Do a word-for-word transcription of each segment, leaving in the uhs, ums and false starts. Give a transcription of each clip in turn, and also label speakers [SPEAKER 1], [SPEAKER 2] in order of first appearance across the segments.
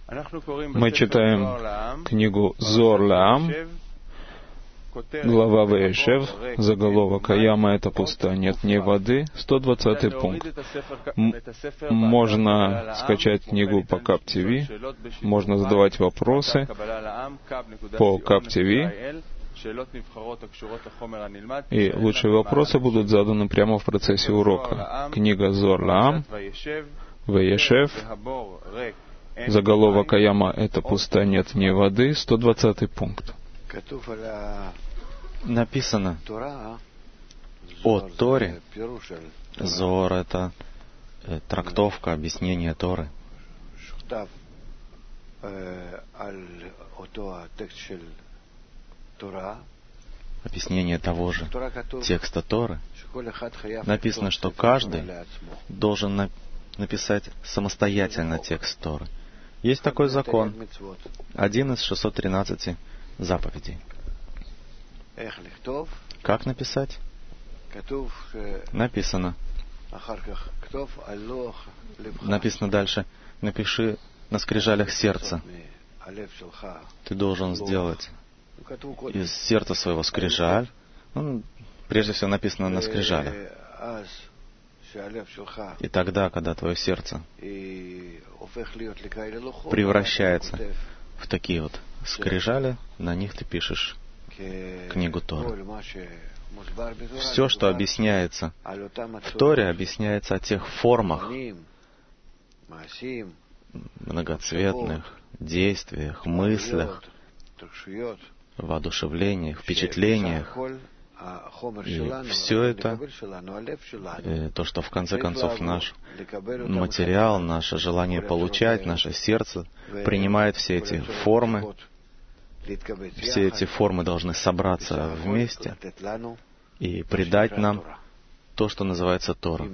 [SPEAKER 1] Мы читаем книгу Зоар Ле'ам, глава Ваешев, заголовок «Яма — это пустая, нет ни воды», сто двадцатый пункт. М- можно скачать книгу по КАП-ТВ, можно задавать вопросы по КАП-ТВ, и лучшие вопросы будут заданы прямо в процессе урока. Книга Зоар Ле'ам, Ваешев, заголовок «Яма — это пустая, нет ни воды», сто двадцатый пункт.
[SPEAKER 2] Написано о Торе. Зоар — это трактовка, объяснение Торы. Объяснение того же текста Торы. Написано, что каждый должен на- написать самостоятельно текст Торы. Есть такой закон, один из шестисот тринадцати заповедей. Как написать? Написано. Написано дальше. Напиши на скрижалях сердца. Ты должен сделать из сердца своего скрижаль. Ну, прежде всего написано на скрижалях. И тогда, когда твое сердце превращается в такие вот скрижали, на них ты пишешь книгу Торы. Все, что объясняется в Торе, объясняется о тех формах, многоцветных действиях, мыслях, воодушевлениях, впечатлениях. И все это, то, что в конце концов наш материал, наше желание получать, наше сердце принимает все эти формы. Все эти формы должны собраться вместе и придать нам то, что называется Тора.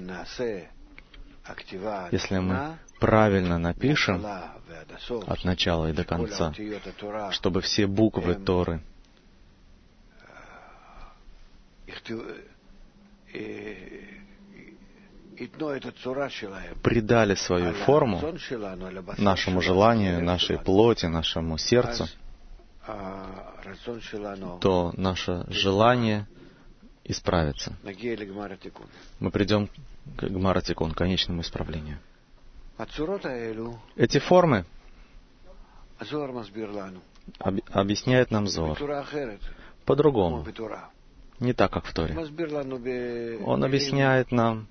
[SPEAKER 2] Если мы правильно напишем от начала и до конца, чтобы все буквы Торы придали свою форму нашему желанию, нашей плоти, нашему сердцу, то наше желание исправится. Мы придем к Гмар Тикун, конечному исправлению. Эти формы об, объясняет нам Зоар по-другому, не так, как в Торе. Он объясняет нам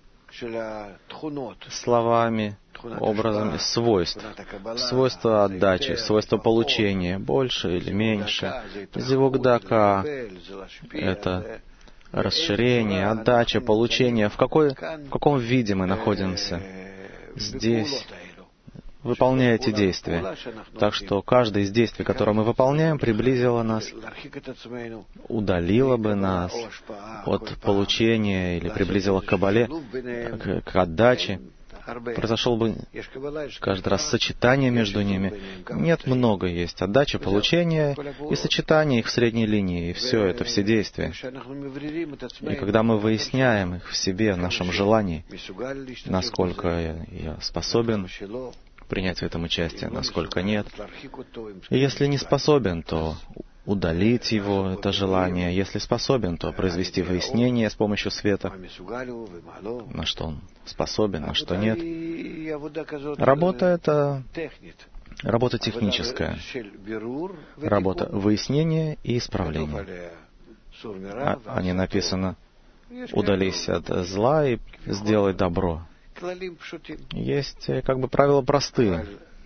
[SPEAKER 2] словами, образами свойств. Свойства отдачи, свойства получения, больше или меньше. Зивук дака — это расширение, отдача, получение. В, какой, в каком виде мы находимся здесь, выполняя эти действия. Так что каждое из действий, которое мы выполняем, приблизило нас, удалило бы нас от получения или приблизило к кабале, к, к отдаче. Произошел бы каждый раз сочетание между ними. Нет, много есть. Отдача, получение и сочетание их в средней линии. И все это, все действия. И когда мы выясняем их в себе, в нашем желании, насколько я, я способен принять в этом участие, насколько нет. И если не способен, то удалить его, это желание. Если способен, то произвести выяснение с помощью света, на что он способен, на что нет. Работа — это работа техническая, работа выяснения и исправления. А, а не написано «удались от зла и сделай добро». Есть как бы правила простые.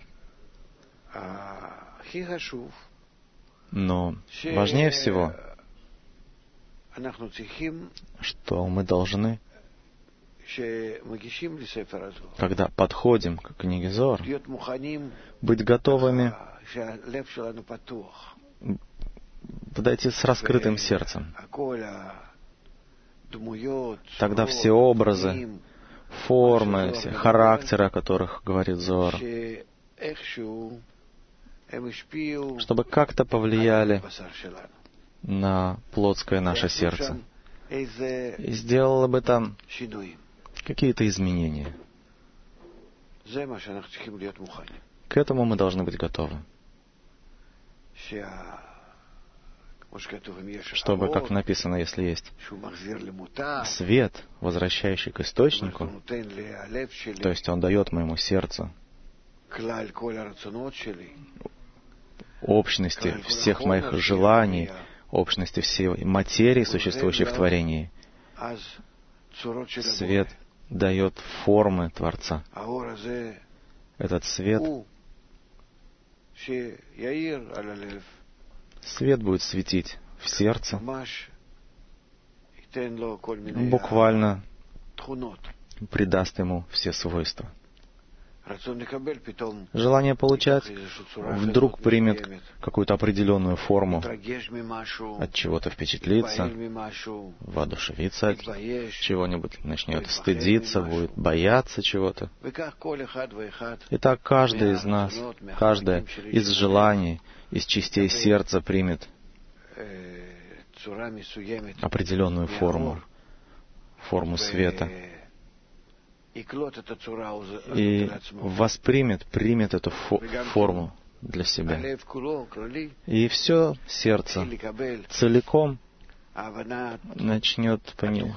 [SPEAKER 2] Но важнее всего, что мы должны, когда подходим к книге Зоар, быть готовыми подойти с раскрытым сердцем. Тогда все образы, формы, все характеры, о которых говорит Зоар, чтобы как-то повлияли на плотское наше сердце и сделало бы там какие-то изменения. К этому мы должны быть готовы. Чтобы, как написано, если есть свет, возвращающий к источнику, то есть он дает моему сердцу общности всех моих желаний, общности всей материи, существующей в творении. Свет дает формы Творца. Этот свет, свет будет светить в сердце, буквально придаст ему все свойства. Желание получать вдруг примет какую-то определенную форму, от чего-то впечатлиться, воодушевиться от чего-нибудь, начнет стыдиться, будет бояться чего-то. И так каждый из нас, каждое из желаний, из частей сердца примет определенную форму, форму света. И воспримет, примет эту фо- форму для себя. И все сердце целиком начнет пони-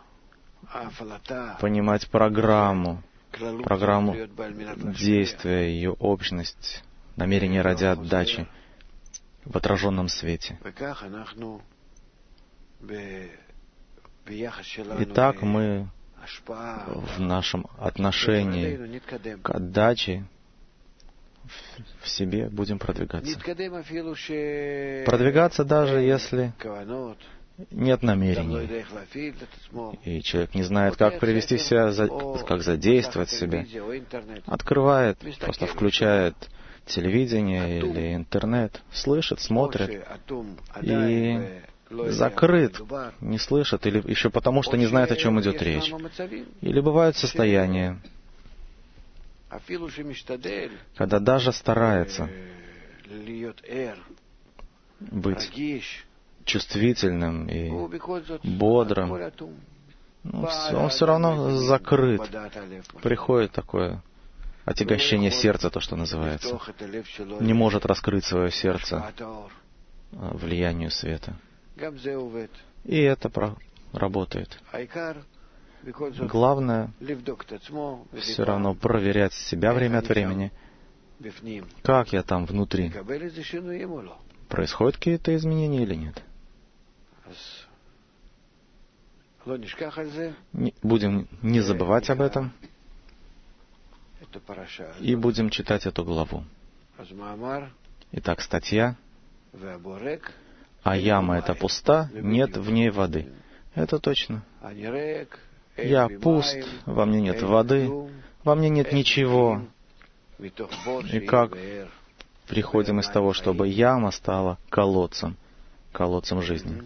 [SPEAKER 2] понимать программу, программу действия, ее общность, намерение ради отдачи в отраженном свете. Итак, мы в нашем отношении к отдаче в себе будем продвигаться. Продвигаться даже если нет намерений, и человек не знает, как привести себя, как задействовать себя. Открывает, просто включает телевидение или интернет, слышит, смотрит и закрыт, не слышит, или еще потому, что не знает, о чем идет речь. Или бывают состояния, когда даже старается быть чувствительным и бодрым, но он все равно закрыт. Приходит такое отягощение сердца, то, что называется. Не может раскрыть свое сердце влиянию света. И это работает. Главное все равно проверять себя время от времени, как я там внутри. Происходят какие-то изменения или нет? Не, будем не забывать об этом и будем читать эту главу. Итак, статья. А яма эта пуста, нет в ней воды. Это точно. Я пуст, во мне нет воды, во мне нет ничего. И как приходим из того, чтобы яма стала колодцем, колодцем жизни.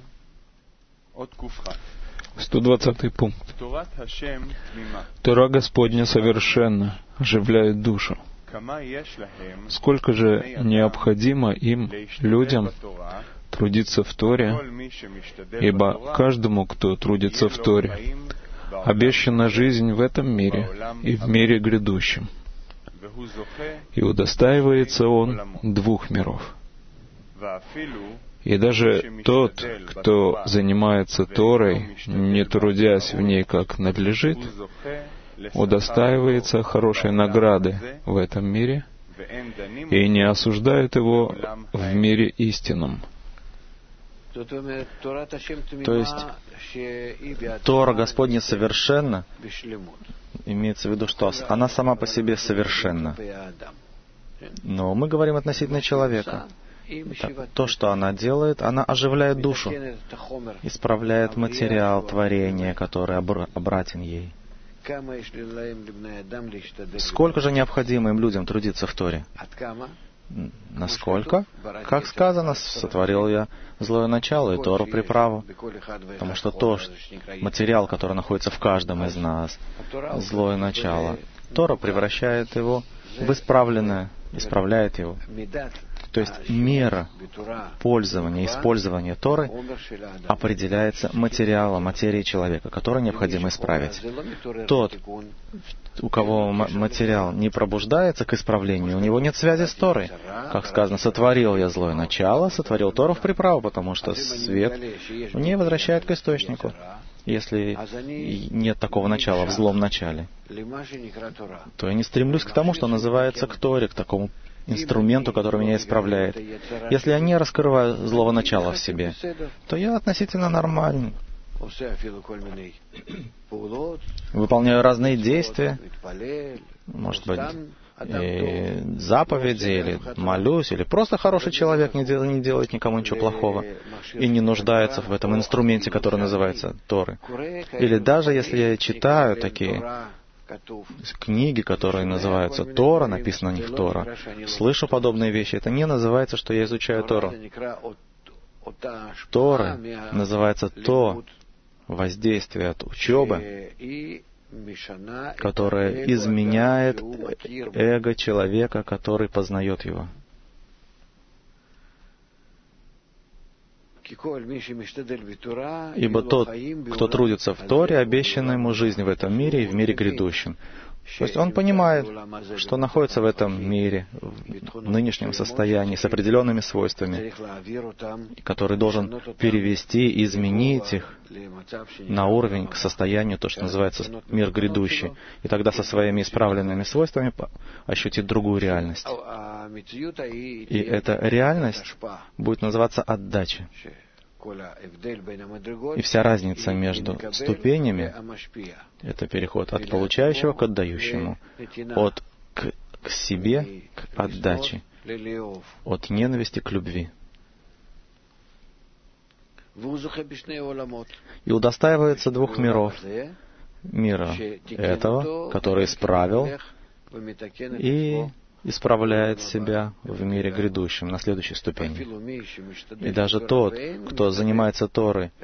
[SPEAKER 1] сто двадцатый пункт. Тора Господня совершенна, оживляет душу. Сколько же необходимо им, людям, трудиться в Торе, ибо каждому, кто трудится в Торе, обещана жизнь в этом мире и в мире грядущем. И удостаивается он двух миров. И даже тот, кто занимается Торой, не трудясь в ней как надлежит, удостаивается хорошей награды в этом мире и не осуждают его в мире истинном.
[SPEAKER 2] То есть Тора Господня совершенна, имеется в виду, что она сама по себе совершенна. Но мы говорим относительно человека. Так, то, что она делает, она оживляет душу, исправляет материал творения, который обратен ей. Сколько же необходимо им людям трудиться в Торе? Насколько? Как сказано, сотворил я злое начало и Тору приправу. Потому что то, материал, который находится в каждом из нас, злое начало, Тора превращает его в исправленное, исправляет его. То есть мера пользования, использования Торы определяется материалом, материей человека, который необходимо исправить. Тот, у кого материал не пробуждается к исправлению, у него нет связи с Торой. Как сказано, сотворил я злое начало, сотворил Тору в приправу, потому что свет в ней возвращает к источнику. Если нет такого начала в злом начале, то я не стремлюсь к тому, что называется к Торе, к такому инструменту, который меня исправляет. Если я не раскрываю злого начала в себе, то я относительно нормальный. Выполняю разные действия, может быть, и заповеди, или молюсь, или просто хороший человек не делает, не делает никому ничего плохого и не нуждается в этом инструменте, который называется Торы. Или даже если я читаю такие книги, которые называются Тора, написано на них Тора, слышу подобные вещи, это не называется, что я изучаю Тору. Тора называется то воздействие от учебы, которое изменяет эго человека, который познает его. Ибо тот, кто трудится в Торе, обещана ему жизнь в этом мире и в мире грядущем. То есть он понимает, что находится в этом мире, в нынешнем состоянии, с определенными свойствами, который должен перевести, изменить их на уровень к состоянию, то, что называется мир грядущий. И тогда со своими исправленными свойствами ощутит другую реальность. И эта реальность будет называться отдача. И вся разница между ступенями — это переход от получающего к отдающему, от к, к себе к отдаче, от ненависти к любви. И удостаивается двух миров. Мира этого, который исправил и исправляет себя в мире грядущем, на следующей ступени. И даже тот, кто занимается Торой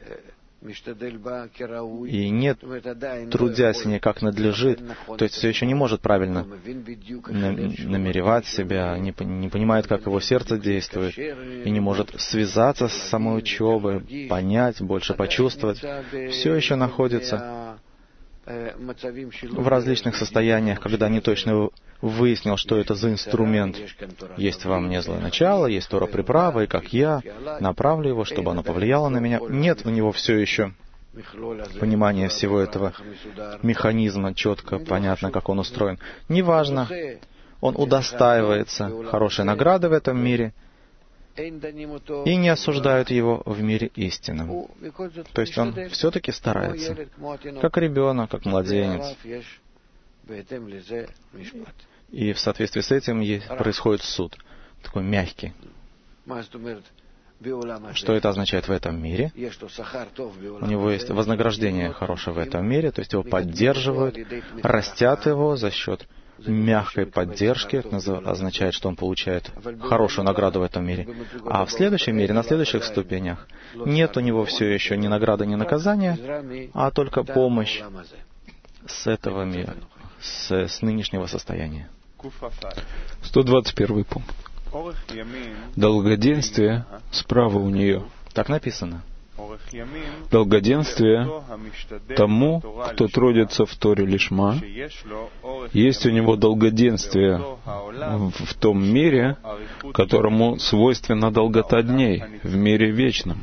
[SPEAKER 2] и не трудясь не как надлежит, то есть все еще не может правильно намеревать себя, не, не понимает, как его сердце действует, и не может связаться с самой учебой, понять, больше почувствовать, все еще находится в различных состояниях, когда не точно выяснил, что это за инструмент. Есть во мне злое начало, есть Тора приправа, и как я направлю его, чтобы оно повлияло на меня. Нет у него все еще понимания всего этого механизма, четко, понятно, как он устроен. Неважно, он удостаивается хорошей награды в этом мире, и не осуждают его в мире истинном. То есть он все-таки старается, как ребенок, как младенец. И в соответствии с этим происходит суд, такой мягкий. Что это означает в этом мире? У него есть вознаграждение хорошее в этом мире, то есть его поддерживают, растят его за счет мягкой поддержки. Это означает, что он получает хорошую награду в этом мире. А в следующем мире, на следующих ступенях, нет у него все еще ни награды, ни наказания, а только помощь с этого мира, с, с нынешнего состояния.
[SPEAKER 1] сто двадцать первый пункт. Долгоденствие справа у нее.
[SPEAKER 2] Так написано.
[SPEAKER 1] Долгоденствие тому, кто трудится в Торе лишма, есть у него долгоденствие в том мире, которому свойственна долгота дней, в мире вечном.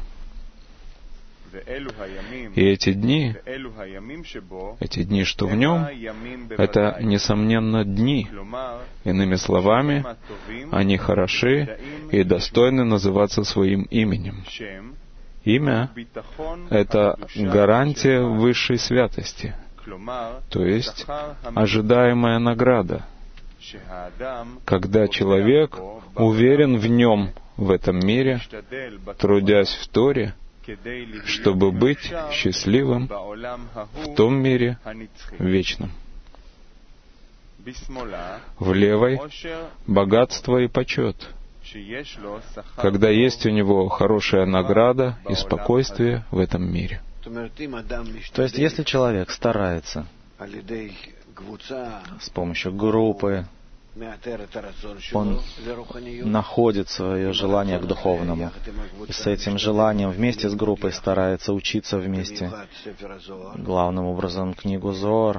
[SPEAKER 1] И эти дни, эти дни, что в нем, это, несомненно, дни. Иными словами, они хороши и достойны называться своим именем. Имя — это гарантия высшей святости, то есть ожидаемая награда, когда человек уверен в нем, в этом мире, трудясь в Торе, чтобы быть счастливым в том мире вечном. В левой — богатство и почет, когда есть у него хорошая награда и спокойствие в этом мире.
[SPEAKER 2] То есть, если человек старается с помощью группы, он находит свое желание к духовному. И с этим желанием вместе с группой старается учиться вместе. Главным образом книгу Зоар,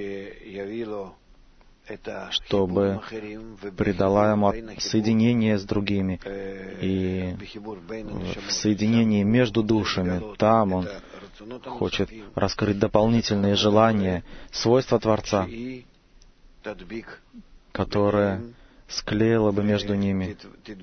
[SPEAKER 2] чтобы придала ему соединение с другими. И в соединении между душами, там он хочет раскрыть дополнительные желания, свойства Творца, которое склеило бы между ними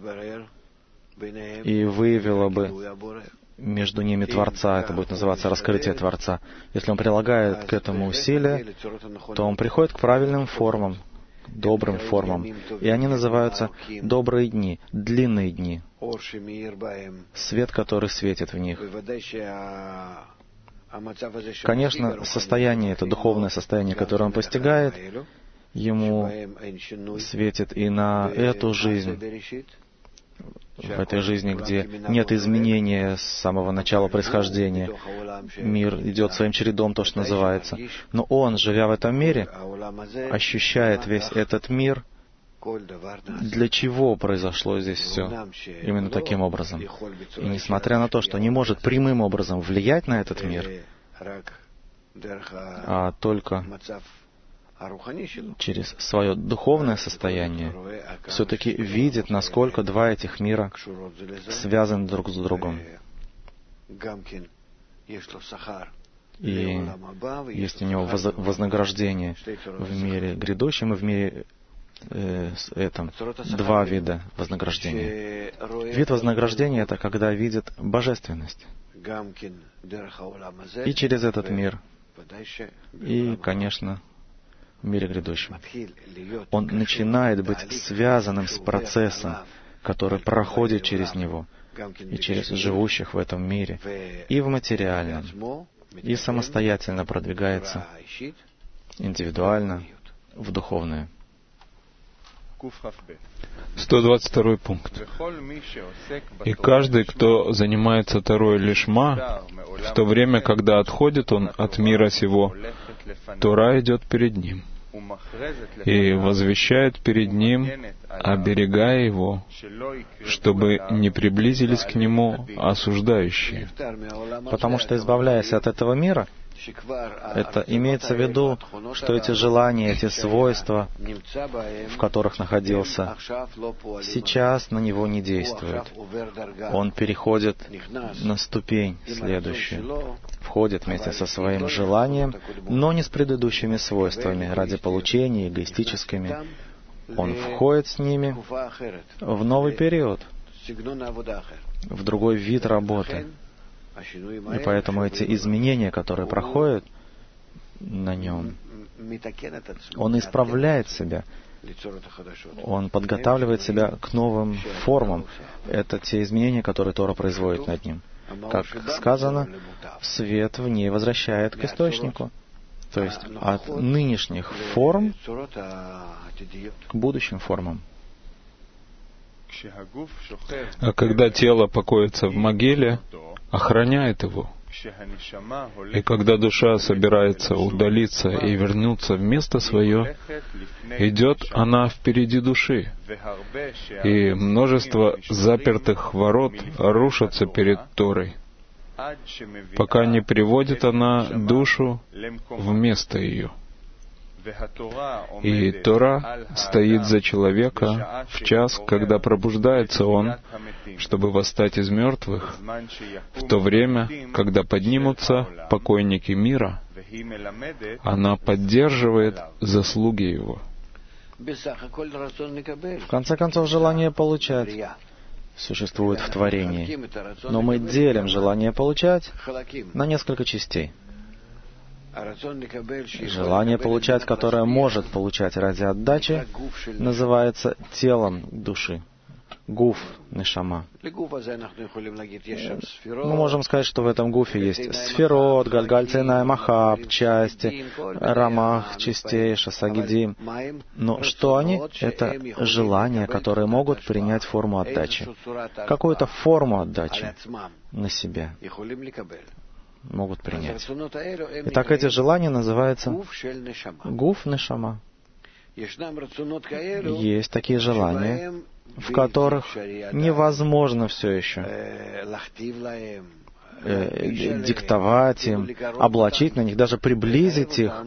[SPEAKER 2] и выявило бы между ними Творца. Это будет называться раскрытие Творца. Если он прилагает к этому усилия, то он приходит к правильным формам, к добрым формам. И они называются добрые дни, длинные дни. Свет, который светит в них. Конечно, состояние, это духовное состояние, которое он постигает, ему светит и на эту жизнь, в этой жизни, где нет изменения с самого начала происхождения. Мир идет своим чередом, то, что называется. Но он, живя в этом мире, ощущает весь этот мир, для чего произошло здесь все. Именно таким образом. И несмотря на то, что не может прямым образом влиять на этот мир, а только через свое духовное состояние, все-таки видит, насколько два этих мира связаны друг с другом. И есть у него вознаграждение в мире грядущем и в мире э, этом. Два вида вознаграждения. Вид вознаграждения — это когда видит божественность. И через этот мир. И, конечно, в мире грядущем. Он начинает быть связанным с процессом, который проходит через него, и через живущих в этом мире, и в материальном, и самостоятельно продвигается индивидуально в духовное.
[SPEAKER 1] сто двадцать второй пункт. «И каждый, кто занимается Торой лишма, в то время, когда отходит он от мира сего, Тора идет перед ним и возвещает перед ним, оберегая его, чтобы не приблизились к нему осуждающие».
[SPEAKER 2] Потому что, избавляясь от этого мира, это имеется в виду, что эти желания, эти свойства, в которых находился, сейчас на него не действуют. Он переходит на ступень следующую, входит вместе со своим желанием, но не с предыдущими свойствами, ради получения, эгоистическими. Он входит с ними в новый период, в другой вид работы. И поэтому эти изменения, которые проходят на нем, он исправляет себя, он подготавливает себя к новым формам. Это те изменения, которые Тора производит над ним. Как сказано, свет в ней возвращает к источнику. То есть от нынешних форм к будущим формам.
[SPEAKER 1] А когда тело покоится в могиле, охраняет его. И когда душа собирается удалиться и вернуться в место свое, идет она впереди души, и множество запертых ворот рушатся перед Торой, пока не приводит она душу в место ее. И Тора стоит за человека в час, когда пробуждается он, чтобы восстать из мертвых, в то время, когда поднимутся покойники мира, она поддерживает заслуги его.
[SPEAKER 2] В конце концов, желание получать существует в творении, но мы делим желание получать на несколько частей. Желание получать, которое может получать ради отдачи, называется телом души. Гуф, нешама. Мы можем сказать, что в этом гуфе есть сферот, гальгальцейная махаб, части, рамах, частей, шасагидим. Но что они? Это желания, которые могут принять форму отдачи. Какую-то форму отдачи на себя могут принять. Итак, эти желания называются гуф нешама. Есть такие желания, в которых невозможно все еще э, диктовать им, облачить на них, даже приблизить их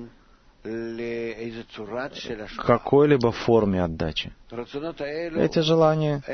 [SPEAKER 2] к какой-либо форме отдачи. Эти желания,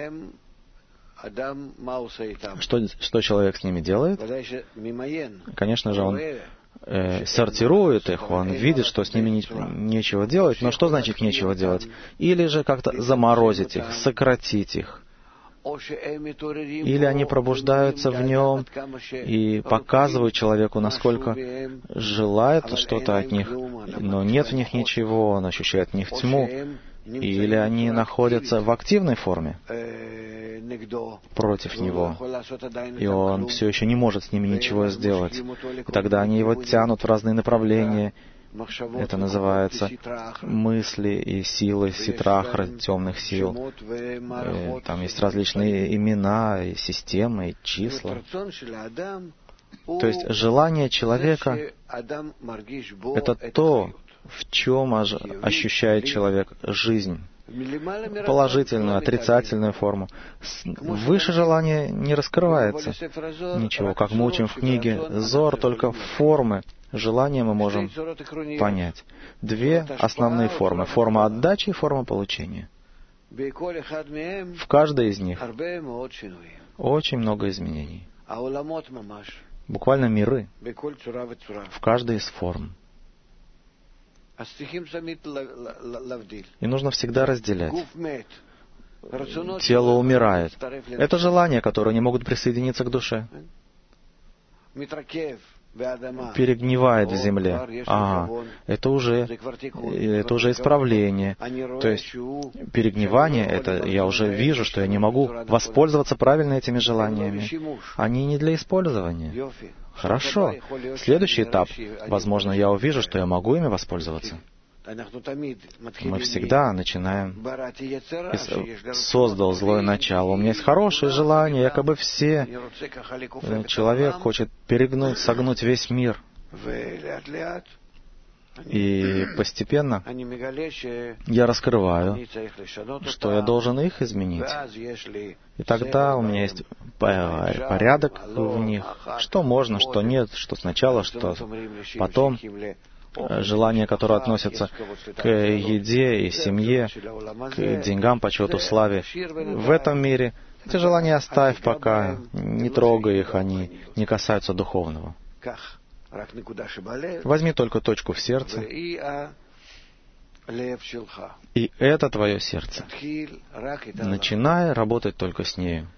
[SPEAKER 2] что, что человек с ними делает? Конечно же, он э, сортирует их, он видит, что с ними не, нечего делать. Но что значит нечего делать? Или же как-то заморозить их, сократить их. Или они пробуждаются в нем и показывают человеку, насколько желают что-то от них, но нет в них ничего, он ощущает в них тьму. Или они находятся в активной форме против него, и он все еще не может с ними ничего сделать. И тогда они его тянут в разные направления. Это называется мысли и силы ситрахра, темных сил. И там есть различные имена, и системы, и числа. То есть желание человека — это то, в чем ощущает человек жизнь. Положительную, отрицательную форму. Выше желание не раскрывается. Ничего, как мы учим в книге Зор, только формы желания мы можем понять. Две основные формы. Форма отдачи и форма получения. В каждой из них очень много изменений. Буквально миры в каждой из форм. И нужно всегда разделять. Тело умирает. Это желания, которые не могут присоединиться к душе. Перегнивает в земле. Ага, это уже, это уже исправление. То есть перегнивание, это я уже вижу, что я не могу воспользоваться правильно этими желаниями. Они не для использования. Хорошо. Следующий этап. Возможно, я увижу, что я могу ими воспользоваться. Мы всегда начинаем. Создал злое начало. У меня есть хорошие желания, якобы все. Человек хочет перегнуть, согнуть весь мир. И постепенно я раскрываю, что я должен их изменить. И тогда у меня есть порядок в них, что можно, что нет, что сначала, что потом. Желания, которые относятся к еде и семье, к деньгам, почету, славе. В этом мире эти желания оставь пока, не трогай их, они не касаются духовного. Возьми только точку в сердце, и это твое сердце. Начинай работать только с нею.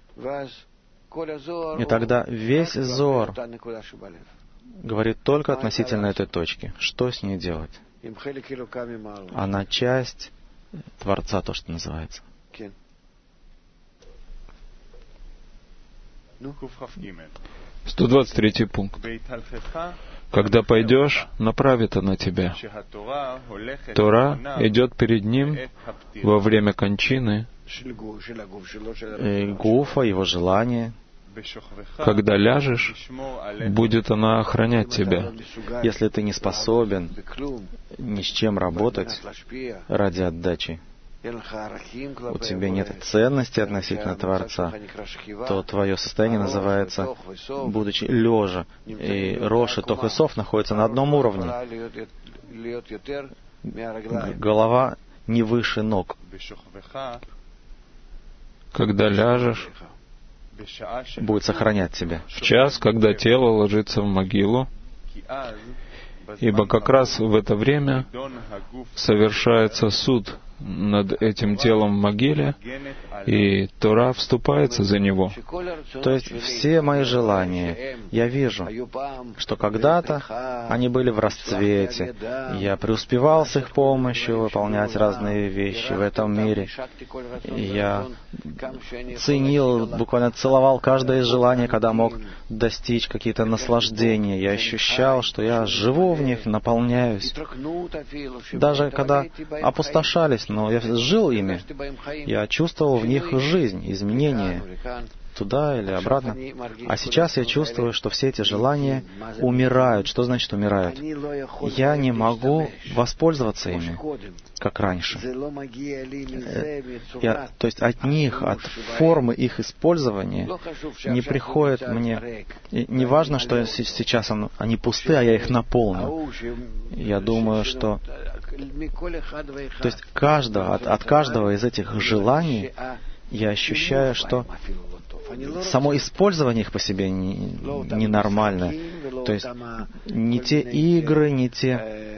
[SPEAKER 2] И тогда весь Зор говорит только относительно этой точки. Что с ней делать? Она часть Творца, то, что называется.
[SPEAKER 1] сто двадцать третий пункт. Когда пойдешь, направит она тебя. Тора идет перед ним во время кончины.
[SPEAKER 2] И гуфа, его желание.
[SPEAKER 1] Когда ляжешь, будет она охранять тебя.
[SPEAKER 2] Если ты не способен ни с чем работать ради отдачи, у тебя нет ценности относительно Творца, то твое состояние называется, будучи лежа. И Рош и Тох и Сов находятся на одном уровне. Голова не выше ног.
[SPEAKER 1] Когда ляжешь,
[SPEAKER 2] будет сохранять тебя.
[SPEAKER 1] В час, когда тело ложится в могилу, ибо как раз в это время совершается суд над этим телом в могиле, и Тора вступается за него.
[SPEAKER 2] То есть все мои желания, я вижу, что когда-то они были в расцвете, я преуспевал с их помощью выполнять разные вещи в этом мире. Я ценил, буквально целовал каждое из желаний, когда мог достичь какие-то наслаждения. Я ощущал, что я живу в них, наполняюсь. Даже когда опустошались, но я жил ими. Я чувствовал в них жизнь, изменения. туда или обратно. А сейчас я чувствую, что все эти желания умирают. Что значит умирают? Я не могу воспользоваться ими, как раньше. Я, то есть от них, от формы их использования не приходит мне... И не важно, что сейчас они пусты, а я их наполню. Я думаю, что... То есть каждого, от, от каждого из этих желаний я ощущаю, что само использование их по себе ненормальное. Не То есть не те игры, не те...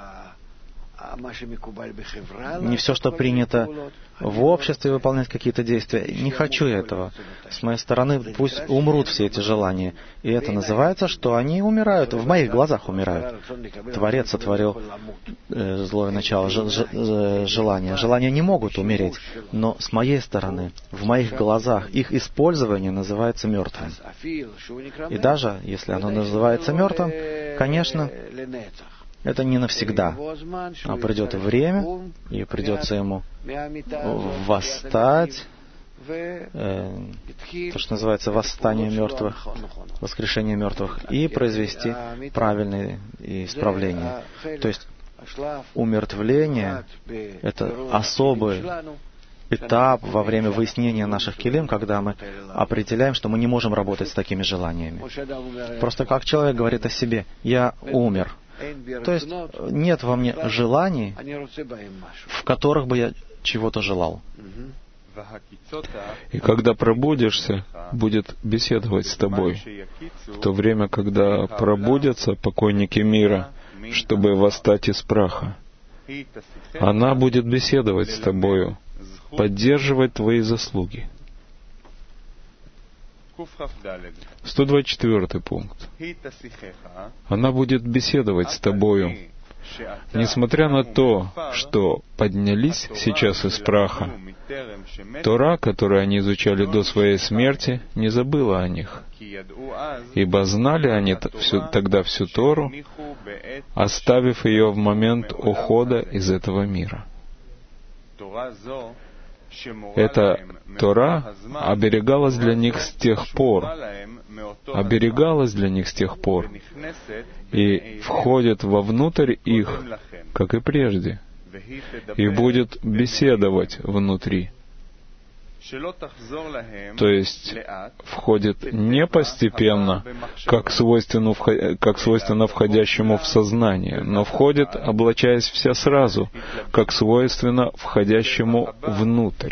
[SPEAKER 2] Не все, что принято в обществе, выполнять какие-то действия. Не хочу я этого. С моей стороны, пусть умрут все эти желания. И это называется, что они умирают, в моих глазах умирают. Творец сотворил э, злое начало, ж, ж, желания. Желания не могут умереть, но с моей стороны, в моих глазах, их использование называется мертвым. И даже если оно называется мертвым, конечно, это не навсегда. А придет время, и придется ему восстать, э, то, что называется восстание мертвых, воскрешение мертвых, и произвести правильные исправления. То есть умертвление — это особый этап во время выяснения наших килим, когда мы определяем, что мы не можем работать с такими желаниями. Просто как человек говорит о себе: «Я умер». То есть нет во мне желаний, в которых бы я чего-то желал.
[SPEAKER 1] И когда пробудишься, будет беседовать с тобой. В то время, когда пробудятся покойники мира, чтобы восстать из праха, она будет беседовать с тобою, поддерживать твои заслуги. сто двадцать четвёртый пункт. Она будет беседовать с тобою, несмотря на то, что поднялись сейчас из праха. Тора, которую они изучали до своей смерти, не забыла о них, ибо знали они тогда всю Тору, оставив ее в момент ухода из этого мира. Эта Тора оберегалась для них с тех пор, оберегалась для них с тех пор и входит вовнутрь их, как и прежде, и будет беседовать внутри. То есть входит не постепенно, как свойственно, как свойственно входящему в сознание, но входит, облачаясь вся сразу, как свойственно входящему внутрь.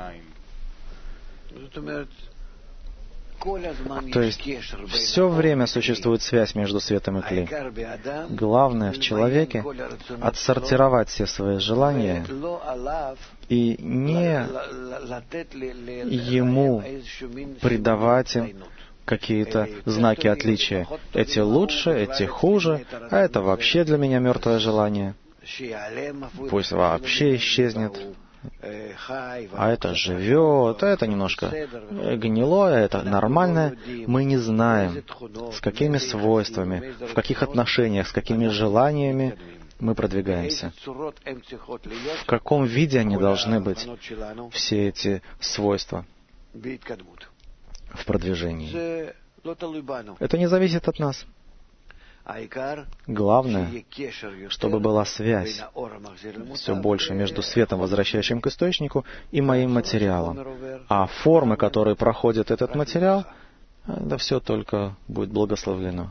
[SPEAKER 2] То есть все время существует связь между светом и кли. Главное в человеке — отсортировать все свои желания и не ему придавать им какие-то знаки отличия. Эти лучше, эти хуже, а это вообще для меня мертвое желание. Пусть вообще исчезнет. А это живет, а это немножко гнилое, а это нормальное. Мы не знаем, с какими свойствами, в каких отношениях, с какими желаниями мы продвигаемся. В каком виде они должны быть, все эти свойства, в продвижении. Это не зависит от нас. Главное, чтобы была связь все больше между светом, возвращающим к источнику, и моим материалом. А формы, которые проходят этот материал, да все только будет благословлено.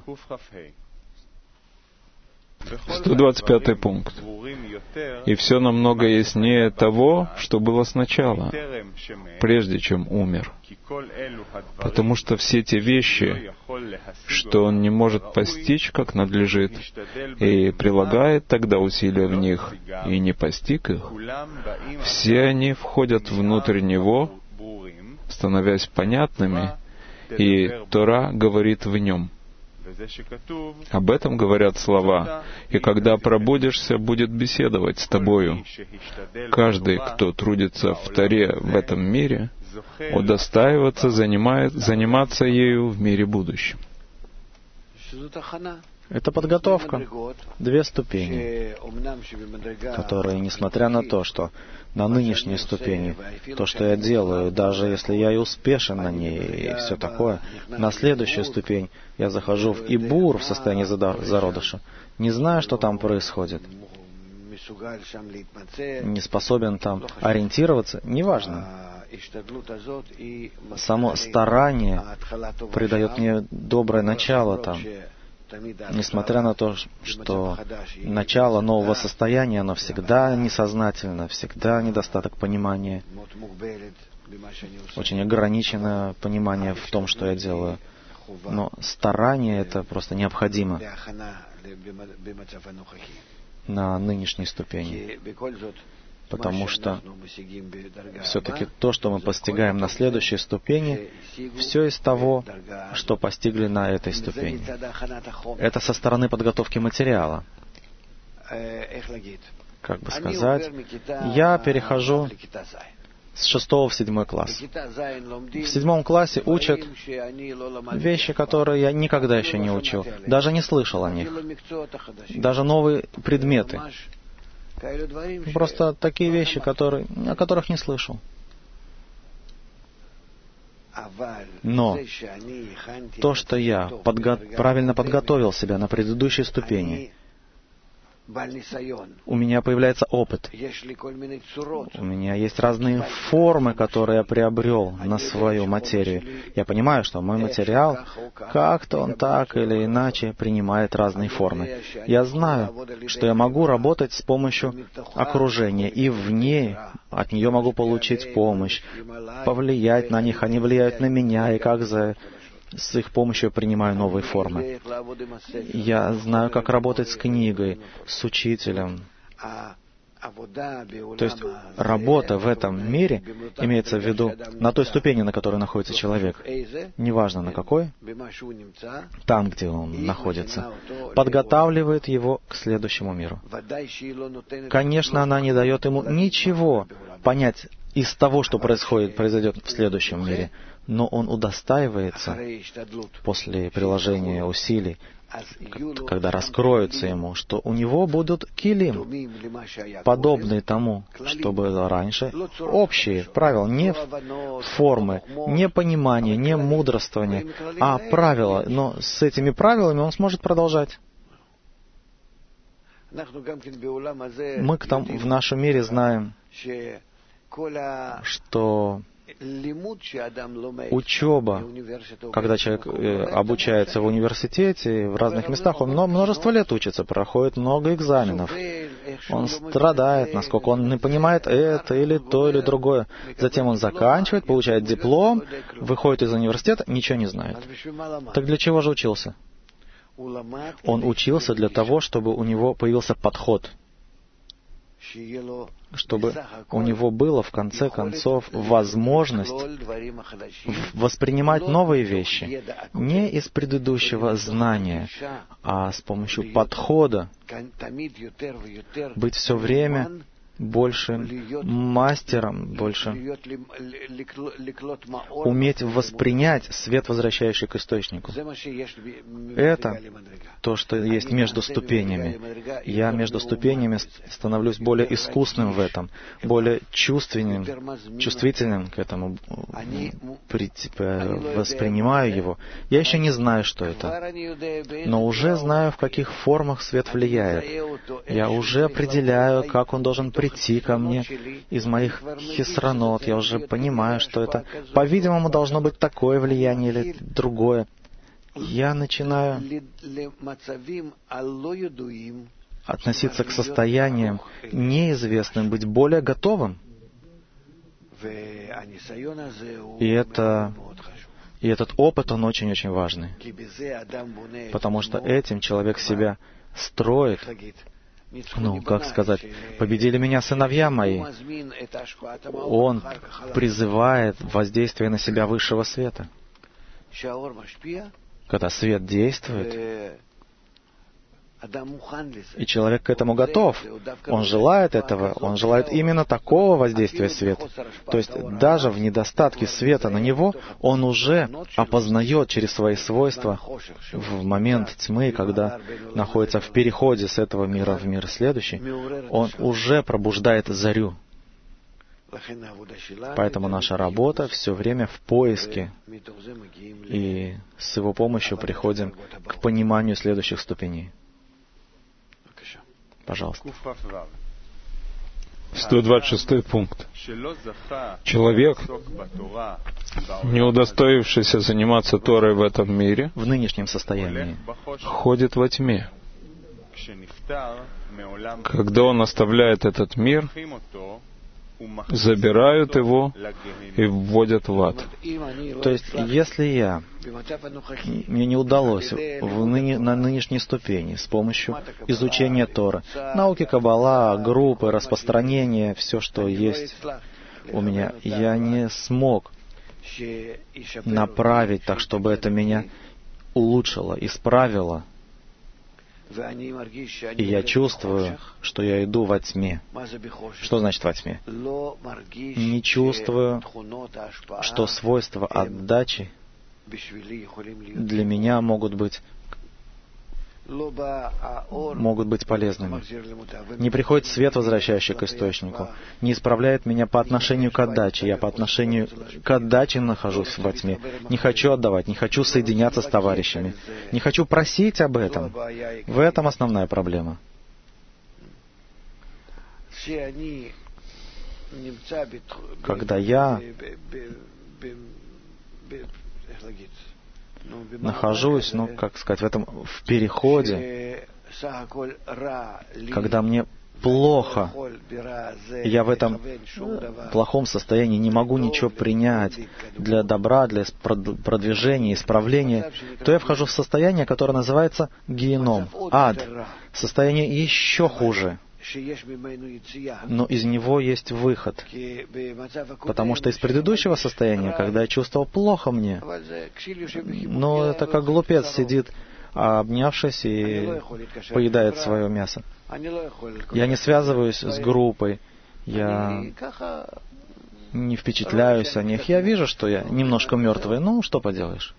[SPEAKER 1] сто двадцать пятый пункт. И все намного яснее того, что было сначала, прежде чем умер. Потому что все те вещи, что он не может постичь, как надлежит, и прилагает тогда усилия в них, и не постиг их, все они входят внутрь него, становясь понятными, и Тора говорит в нем. Об этом говорят слова: «И когда пробудишься, будет беседовать с тобою». Каждый, кто трудится в Торе в этом мире, удостаивается занимает, заниматься ею в мире будущем.
[SPEAKER 2] Это подготовка. Две ступени, которые, несмотря на то, что на нынешней ступени, то, что я делаю, даже если я и успешен на ней, и все такое, на следующую ступень я захожу в Ибур, в состоянии зародыша, не знаю, что там происходит, не способен там ориентироваться, неважно. Само старание придает мне доброе начало там. Несмотря на то, что начало нового состояния, оно всегда несознательно, всегда недостаток понимания, очень ограниченное понимание в том, что я делаю. Но старание это просто необходимо на нынешней ступени. Потому что все-таки то, что мы постигаем на следующей ступени, все из того, что постигли на этой ступени. Это со стороны подготовки материала. Как бы сказать, я перехожу с шестого в седьмой класс. В седьмом классе учат вещи, которые я никогда еще не учил, даже не слышал о них, даже новые предметы. Просто такие вещи, которые, о которых не слышал. Но то, что я подго- правильно подготовил себя на предыдущей ступени, у меня появляется опыт. У меня есть разные формы, которые я приобрел на свою материю. Я понимаю, что мой материал, как-то он так или иначе принимает разные формы. Я знаю, что я могу работать с помощью окружения, и в ней, от нее могу получить помощь, повлиять на них, они влияют на меня, и как за... с их помощью я принимаю новые формы. Я знаю, как работать с книгой, с учителем. То есть работа в этом мире имеется в виду на той ступени, на которой находится человек, неважно на какой, там, где он находится, подготавливает его к следующему миру. Конечно, она не дает ему ничего понять из того, что происходит, произойдет в следующем мире, но он удостаивается после приложения усилий, когда раскроется ему, что у него будут килим, подобные тому, что было раньше, общие правила, не формы, не понимание, не мудрствование, а правила. Но с этими правилами он сможет продолжать. Мы там в нашем мире знаем, что учеба, когда человек обучается в университете, в разных местах, он множество лет учится, проходит много экзаменов. Он страдает, насколько он не понимает это или то, или другое. Затем он заканчивает, получает диплом, выходит из университета, ничего не знает. Так для чего же учился? Он учился для того, чтобы у него появился подход, чтобы у него было, в конце концов, возможность воспринимать новые вещи не из предыдущего знания, а с помощью подхода, быть все время больше мастером, больше уметь воспринять свет, возвращающий к источнику. Это то, что есть между ступенями. Я между ступенями становлюсь более искусным в этом, более чувственным, чувствительным к этому, воспринимаю его. Я еще не знаю, что это, но уже знаю, в каких формах свет влияет. Я уже определяю, как он должен прийти ко мне из моих хисранот. Я уже понимаю, что это, по-видимому, должно быть такое влияние или другое. Я начинаю относиться к состояниям неизвестным, быть более готовым. И это... И этот опыт, он очень-очень важный. Потому что этим человек себя строит. Ну, как сказать, победили меня сыновья мои. Он призывает воздействие на себя высшего света. Когда свет действует, И человек к этому готов. Он желает этого, он желает именно такого воздействия света. То есть даже в недостатке света на него, он уже опознает через свои свойства в момент тьмы, когда находится в переходе с этого мира в мир следующий, он уже пробуждает зарю. Поэтому наша работа все время в поиске, и с его помощью приходим к пониманию следующих ступеней. Пожалуйста.
[SPEAKER 1] сто двадцать шестой пункт. Человек, не удостоившийся заниматься Торой в этом мире,
[SPEAKER 2] в нынешнем состоянии,
[SPEAKER 1] ходит во тьме. Когда он оставляет этот мир, забирают его и вводят в ад.
[SPEAKER 2] То есть, если я, мне не удалось в ныне, на нынешней ступени с помощью изучения Торы, науки Каббала, группы, распространения, все, что есть у меня, я не смог направить так, чтобы это меня улучшило, исправило. И я чувствую, что я иду во тьме. Что значит во тьме? Не чувствую, что свойства отдачи для меня могут быть могут быть полезными. Не приходит свет, возвращающий к источнику. Не исправляет меня по отношению к отдаче. Я по отношению к отдаче нахожусь во тьме. Не хочу отдавать, не хочу соединяться с товарищами. Не хочу просить об этом. В этом основная проблема. Когда я нахожусь, ну, как сказать, в этом, в переходе, когда мне плохо, я в этом плохом состоянии не могу ничего принять для добра, для продвижения, исправления, то я вхожу в состояние, которое называется геном, ад, состояние еще хуже. Но из него есть выход. Потому что из предыдущего состояния, когда я чувствовал плохо мне, но это как глупец сидит, обнявшись, и поедает свое мясо. Я не связываюсь с группой, я не впечатляюсь о них. Я вижу, что я немножко мертвый, ну, что поделаешь.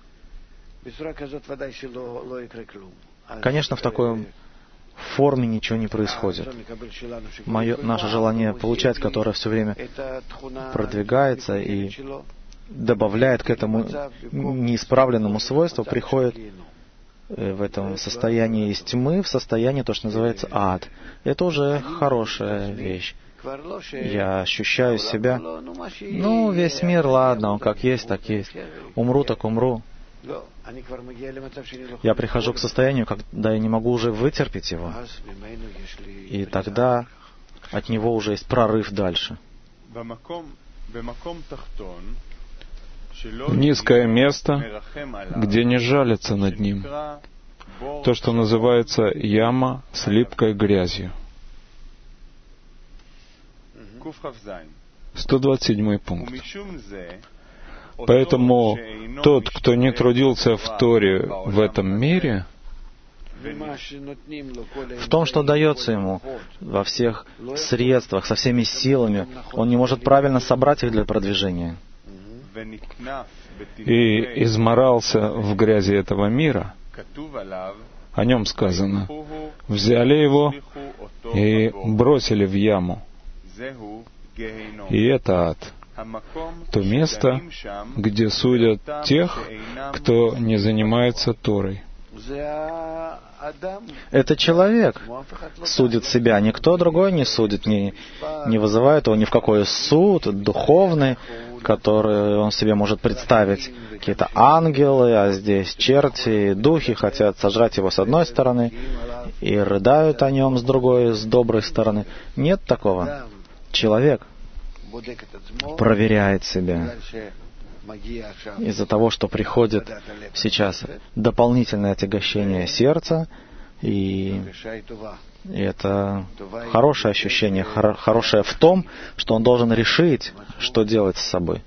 [SPEAKER 2] Конечно, в такой форме ничего не происходит. Мое, наше желание получать, которое все время продвигается и добавляет к этому неисправленному свойству, приходит в этом состоянии из тьмы в состояние, то, что называется ад. Это уже хорошая вещь. Я ощущаю себя, ну, весь мир, ладно, он как есть, так есть. Умру, так умру. Я прихожу к состоянию, когда я не могу уже вытерпеть его. И тогда от него уже есть прорыв дальше.
[SPEAKER 1] Низкое место, где не жалятся над ним. То, что называется яма с липкой грязью. сто двадцать седьмой пункт. Поэтому тот, кто не трудился в Торе в этом мире,
[SPEAKER 2] в том, что дается ему во всех средствах, со всеми силами, он не может правильно собрать их для продвижения.
[SPEAKER 1] И изморался в грязи этого мира, о нем сказано, взяли его и бросили в яму. И это ад. То место, где судят тех, кто не занимается Торой.
[SPEAKER 2] Это человек судит себя, никто другой не судит, не, не вызывает его ни в какой суд духовный, который он себе может представить. Какие-то ангелы, а здесь черти, духи хотят сожрать его с одной стороны и рыдают о нем с другой, с доброй стороны. Нет такого. Человек проверяет себя. Из-за того, что приходит сейчас дополнительное отягощение сердца, и это хорошее ощущение, хоро- хорошее в том, что он должен решить, что делать с собой.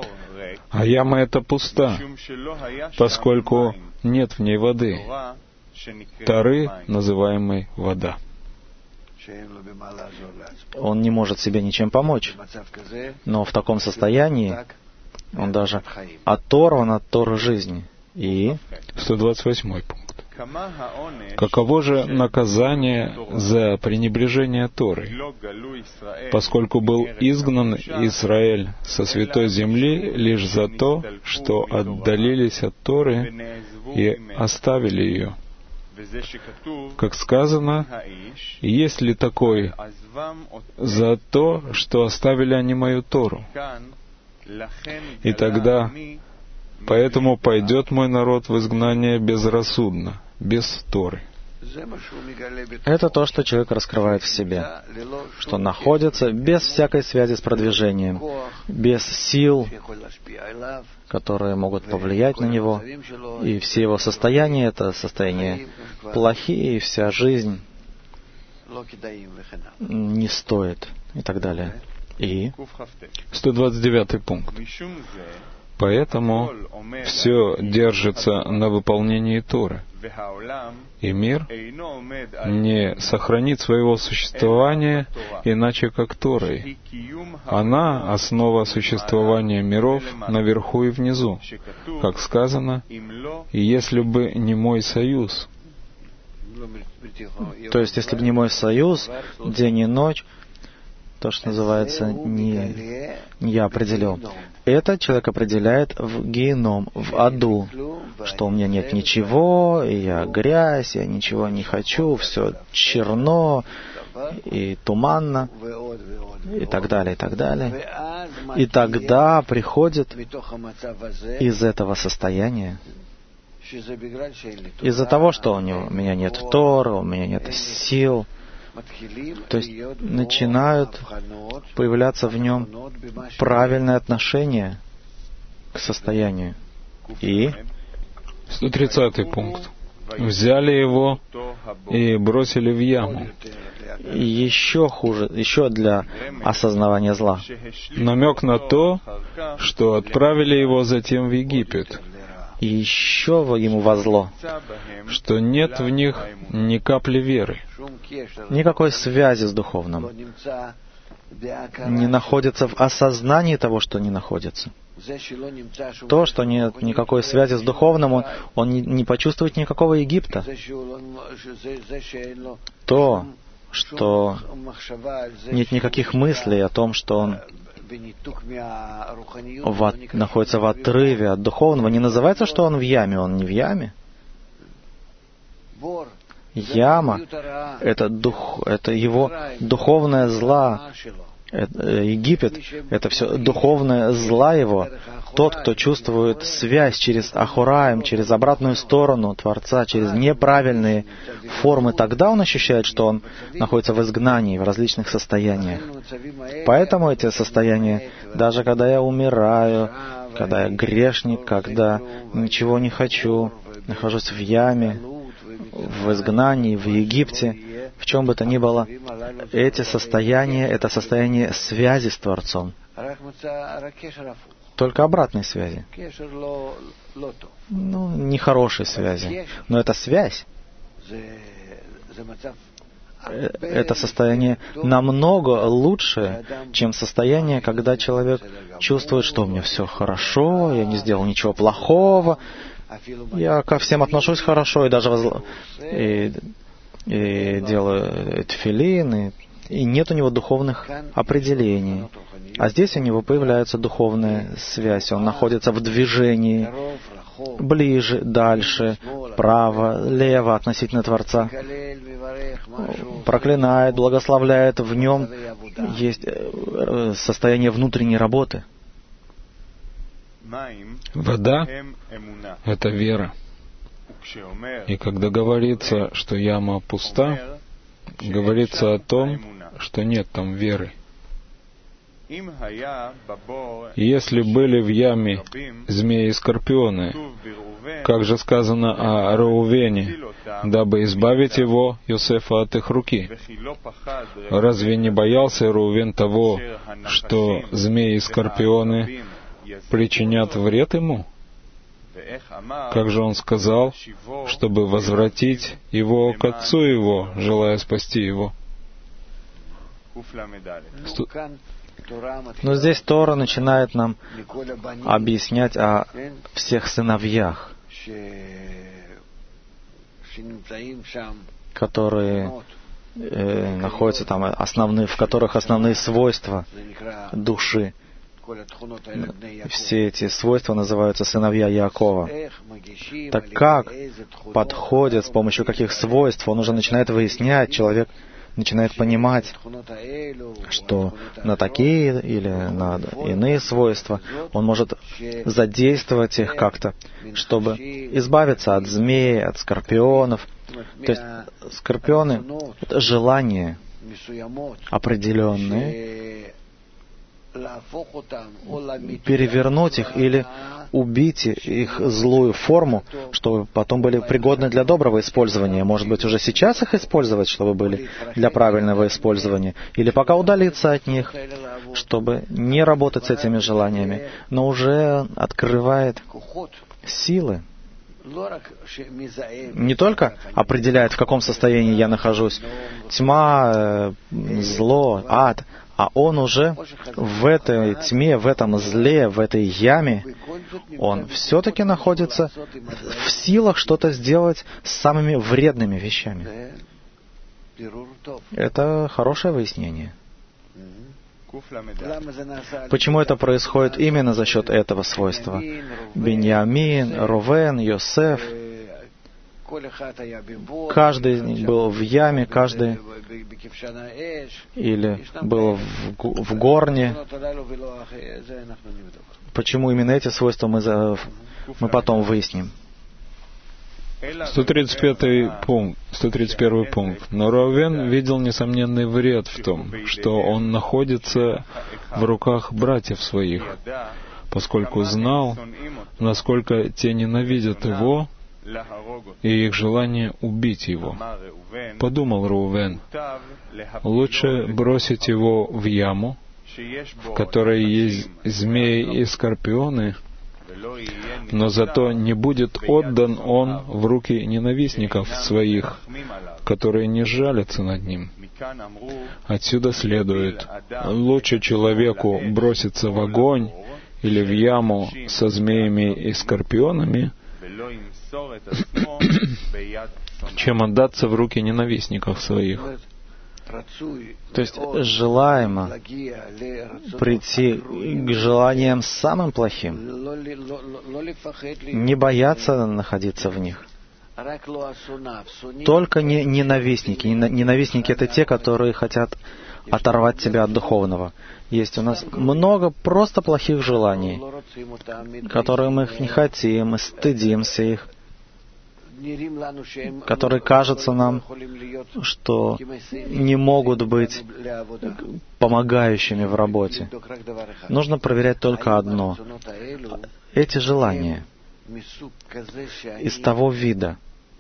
[SPEAKER 1] А яма эта пуста, поскольку нет в ней воды. Торы, называемой вода.
[SPEAKER 2] Он не может себе ничем помочь. Но в таком состоянии он даже оторван от Торы жизни. И
[SPEAKER 1] сто двадцать восьмой пункт. Каково же наказание за пренебрежение Торой, поскольку был изгнан Израиль со святой земли лишь за то, что отдалились от Торы и оставили ее? Как сказано, есть ли такой за то, что оставили они мою Тору? И тогда, поэтому пойдет мой народ в изгнание безрассудно, без Торы.
[SPEAKER 2] Это то, что человек раскрывает в себе, что находится без всякой связи с продвижением, без сил, которые могут повлиять на него, и все его состояния — это состояния плохие, и вся жизнь не стоит, и так далее. И
[SPEAKER 1] сто двадцать девятый пункт. Поэтому все держится на выполнении Торы, и мир не сохранит своего существования иначе как Торой. Она — основа существования миров наверху и внизу, как сказано, «И если бы не мой союз».
[SPEAKER 2] То есть, если бы не мой союз, день и ночь, то, что называется, не, не я определил. Это человек определяет в геном, в аду, что у меня нет ничего, и я грязь, я ничего не хочу, все черно и туманно, и так далее, и так далее. И тогда приходит из этого состояния, из-за того, что у него, у меня нет Торы, у меня нет сил, то есть начинают появляться в нем правильное отношение к состоянию. И
[SPEAKER 1] сто тридцатый пункт. Взяли его и бросили в яму.
[SPEAKER 2] И еще хуже, еще для осознавания зла.
[SPEAKER 1] Намек на то, что отправили его затем в Египет.
[SPEAKER 2] И еще ему возло,
[SPEAKER 1] что нет в них ни капли веры,
[SPEAKER 2] никакой связи с духовным, не находится в осознании того, что не находится. То, что нет никакой связи с духовным, он, он не, не почувствует никакого Египта. То, что нет никаких мыслей о том, что он в от, находится в отрыве от духовного, не называется, что он в яме, он не в яме. Яма — это, дух, это его духовная зла. Это, Египет — это все духовная зла его. Тот, кто чувствует связь через Ахураим, через обратную сторону Творца, через неправильные формы, тогда он ощущает, что он находится в изгнании, в различных состояниях. Поэтому эти состояния, даже когда я умираю, когда я грешник, когда ничего не хочу, нахожусь в яме, в изгнании, в Египте, в чем бы то ни было, эти состояния — это состояние связи с Творцом. Только обратной связи. Ну, нехорошей связи. Но это связь. Это состояние намного лучше, чем состояние, когда человек чувствует, что у меня все хорошо, я не сделал ничего плохого, я ко всем отношусь хорошо и даже возла... и, и делаю тфилин, и... и нет у него духовных определений. А здесь у него появляется духовная связь. Он находится в движении, ближе, дальше, право, лево относительно Творца. Проклинает, благословляет. В нем есть состояние внутренней работы.
[SPEAKER 1] Вода — это вера. И когда говорится, что яма пуста, говорится о том, что нет там веры. Если были в яме змеи и скорпионы, как же сказано о Реувене, дабы избавить его, Йосефа, от их руки. Разве не боялся Реувен того, что змеи и скорпионы причинят вред ему? Как же он сказал, чтобы возвратить его к отцу его, желая спасти его? Сто...
[SPEAKER 2] Но здесь Тора начинает нам объяснять о всех сыновьях, которые э, находятся там, основные, в которых основные свойства души. Все эти свойства называются сыновья Яакова. Так как подходят, с помощью каких свойств, он уже начинает выяснять, человек начинает понимать, что на такие или на иные свойства он может задействовать их как-то, чтобы избавиться от змей, от скорпионов. То есть скорпионы — это желания определенные, перевернуть их или убить их злую форму, чтобы потом были пригодны для доброго использования. Может быть, уже сейчас их использовать, чтобы были для правильного использования, или пока удалиться от них, чтобы не работать с этими желаниями, но уже открывает силы. Не только определяет, в каком состоянии я нахожусь, тьма, зло, ад, а он уже в этой тьме, в этом зле, в этой яме, он все-таки находится в силах что-то сделать с самыми вредными вещами. Это хорошее выяснение. Почему это происходит именно за счет этого свойства? Биньямин, Рувен, Йосеф, каждый из них был в яме, каждый или был в, в горне. Почему именно эти свойства мы, за, мы потом выясним.
[SPEAKER 1] сто тридцать пятый пункт, сто тридцать первый пункт. Но Рувен видел несомненный вред в том, что он находится в руках братьев своих, поскольку знал, насколько те ненавидят его и их желание убить его. Подумал Рувен, лучше бросить его в яму, в которой есть змеи и скорпионы, но зато не будет отдан он в руки ненавистников своих, которые не жалятся над ним. Отсюда следует, лучше человеку броситься в огонь или в яму со змеями и скорпионами, чем отдаться в руки ненавистников своих.
[SPEAKER 2] То есть желаемо прийти к желаниям самым плохим, не бояться находиться в них. Только не ненавистники. Ненавистники — это те, которые хотят оторвать тебя от духовного. Есть у нас много просто плохих желаний, которые мы их не хотим, мы стыдимся их, которые кажутся нам, что не могут быть помогающими в работе. Нужно проверять только одно. Эти желания из того вида,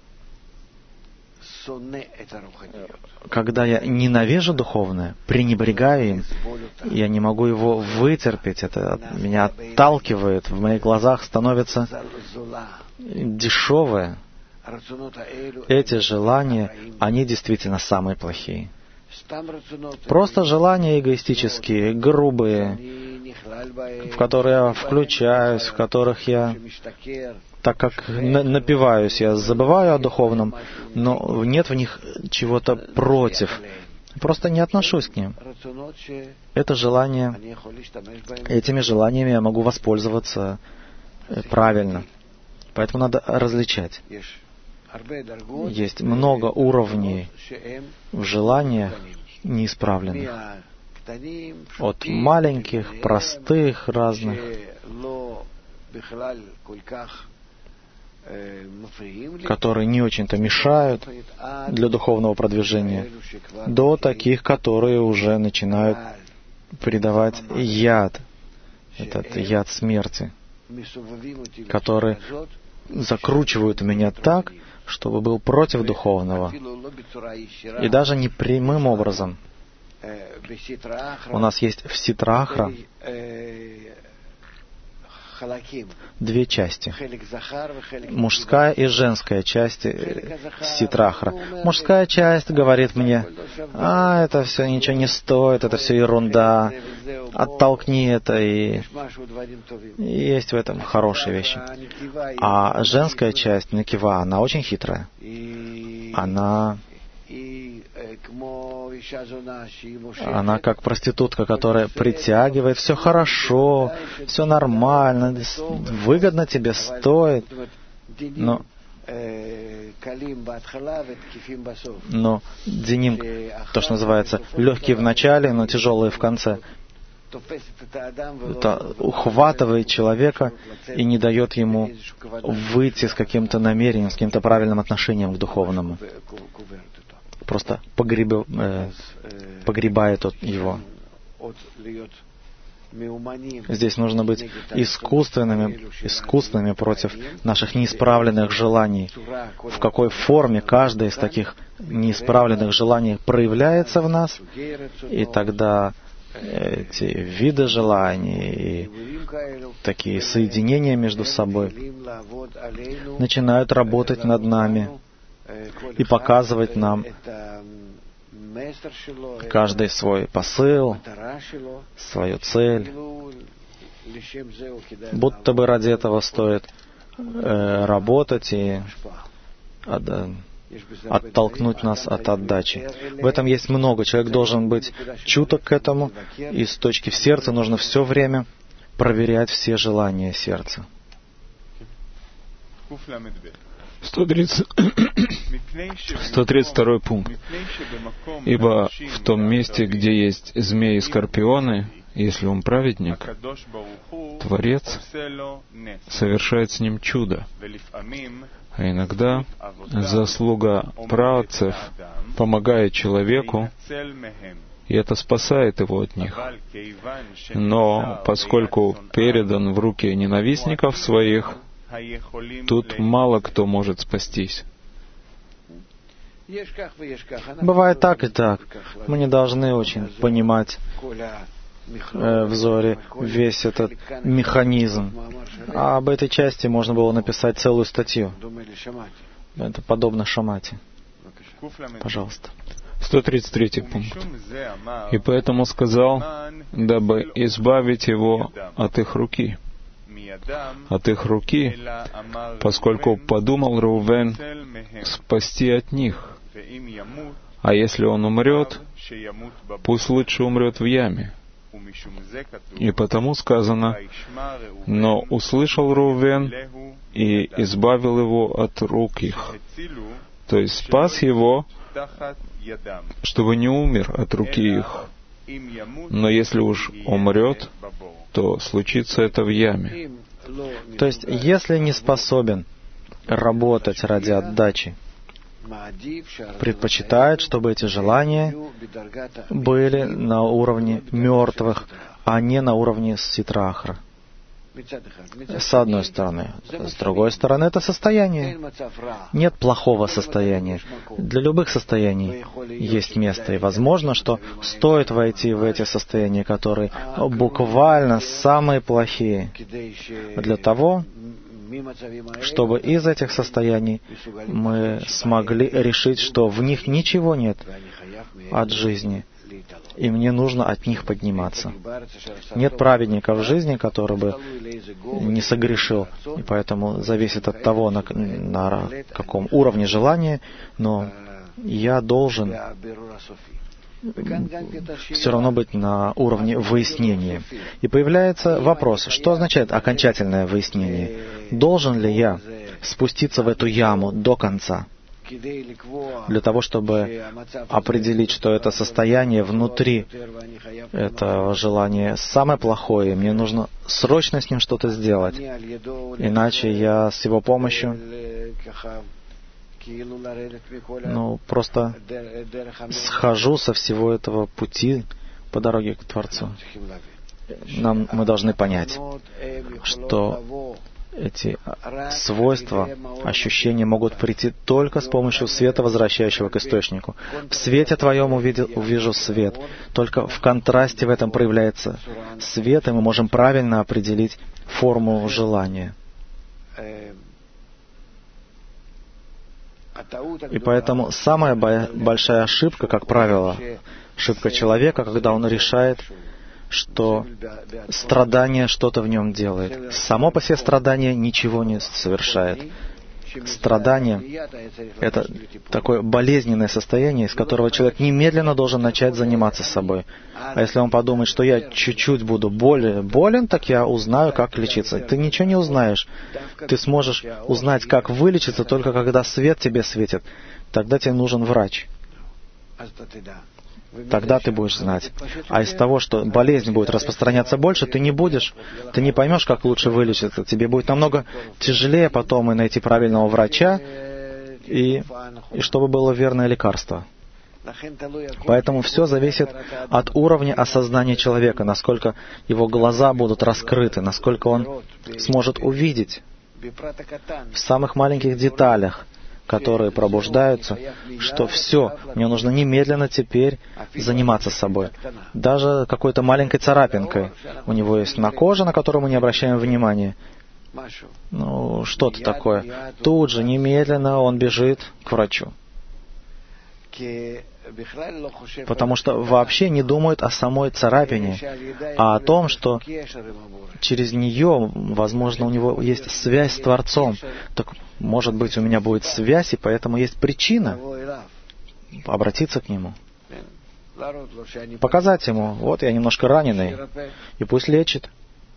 [SPEAKER 2] когда я ненавижу духовное, пренебрегаю им, я не могу его вытерпеть, это меня отталкивает, в моих глазах становится дешевое. Эти желания, они действительно самые плохие. Просто желания эгоистические, грубые, в которые я включаюсь, в которых я, так как напиваюсь, я забываю о духовном, но нет в них чего-то против. Просто не отношусь к ним. Это желание, этими желаниями я могу воспользоваться правильно. Поэтому надо различать. Есть много уровней в желаниях неисправленных. От маленьких, простых, разных, которые не очень-то мешают для духовного продвижения, до таких, которые уже начинают придавать яд, этот яд смерти, которые закручивают меня так, чтобы был против духовного. И даже не прямым образом. У нас есть в Ситра Ахра две части. Мужская и женская часть ситрахра. Мужская часть говорит мне: а, это все ничего не стоит, это все ерунда, оттолкни это, и, и есть в этом хорошие вещи. А женская часть, Некива, она очень хитрая. Она... Она как проститутка, которая притягивает, все хорошо, все нормально, выгодно тебе, стоит. Но, но деним, то, что называется, легкие в начале, но тяжелые в конце, это ухватывает человека и не дает ему выйти с каким-то намерением, с каким-то правильным отношением к духовному. Просто погреб, э, погребает его. Здесь нужно быть искусственными, искусственными против наших неисправленных желаний. В какой форме каждое из таких неисправленных желаний проявляется в нас, и тогда эти виды желаний и такие соединения между собой начинают работать над нами и показывать нам каждый свой посыл, свою цель. Будто бы ради этого стоит э, работать и от, оттолкнуть нас от отдачи. В этом есть много. Человек должен быть чуток к этому, и с точки в сердце нужно все время проверять все желания сердца.
[SPEAKER 1] сто тридцать, сто тридцать второй пункт. Ибо в том месте, где есть змеи и скорпионы, если он праведник, Творец совершает с ним чудо. А иногда заслуга праотцев помогает человеку, и это спасает его от них. Но поскольку передан в руки ненавистников своих, тут мало кто может спастись.
[SPEAKER 2] Бывает так и так. Мы не должны очень понимать э, в Зоре весь этот механизм. А об этой части можно было написать целую статью. Это подобно Шамати. Пожалуйста.
[SPEAKER 1] сто тридцать третий пункт. И поэтому сказал, дабы избавить его от их руки. От их руки, поскольку подумал Реувен спасти от них. А если он умрет, пусть лучше умрет в яме. И потому сказано, но услышал Реувен и избавил его от рук их. То есть спас его, чтобы не умер от руки их. Но если уж умрет, то случится это в яме.
[SPEAKER 2] То есть, если не способен работать ради отдачи, предпочитает, чтобы эти желания были на уровне мертвых, а не на уровне ситрахра. С одной стороны. С другой стороны, это состояние. Нет плохого состояния. Для любых состояний есть место. И возможно, что стоит войти в эти состояния, которые буквально самые плохие, для того, чтобы из этих состояний мы смогли решить, что в них ничего нет от жизни, и мне нужно от них подниматься. Нет праведника в жизни, который бы не согрешил, и поэтому зависит от того, на, на каком уровне желания, но я должен все равно быть на уровне выяснения. И появляется вопрос, что означает окончательное выяснение? Должен ли я спуститься в эту яму до конца? Для того, чтобы определить, что это состояние внутри этого желания самое плохое, мне нужно срочно с ним что-то сделать. Иначе я с его помощью ну, просто схожу со всего этого пути по дороге к Творцу. Нам, мы должны понять, что эти свойства, ощущения могут прийти только с помощью света, возвращающего к источнику. В свете Твоем увидел, увижу свет. Только в контрасте в этом проявляется свет, и мы можем правильно определить форму желания. И поэтому самая большая ошибка, как правило, ошибка человека, когда он решает, что страдание что-то в нем делает. Само по себе страдание ничего не совершает. Страдание — это такое болезненное состояние, из которого человек немедленно должен начать заниматься собой. А если он подумает, что я чуть-чуть буду болен, болен, так я узнаю, как лечиться. Ты ничего не узнаешь. Ты сможешь узнать, как вылечиться, только когда свет тебе светит. Тогда тебе нужен врач. Тогда ты будешь знать. А из того, что болезнь будет распространяться больше, ты не будешь, ты не поймешь, как лучше вылечиться. Тебе будет намного тяжелее потом и найти правильного врача, и, и чтобы было верное лекарство. Поэтому все зависит от уровня осознания человека, насколько его глаза будут раскрыты, насколько он сможет увидеть в самых маленьких деталях, которые пробуждаются, что все, мне нужно немедленно теперь заниматься собой. Даже какой-то маленькой царапинкой у него есть на коже, на которую мы не обращаем внимания. Ну, что-то такое. Тут же, немедленно он бежит к врачу. Потому что вообще не думает о самой царапине, а о том, что через нее, возможно, у него есть связь с Творцом. Так, может быть, у меня будет связь, и поэтому есть причина обратиться к Нему. Показать Ему, вот я немножко раненый, и пусть лечит.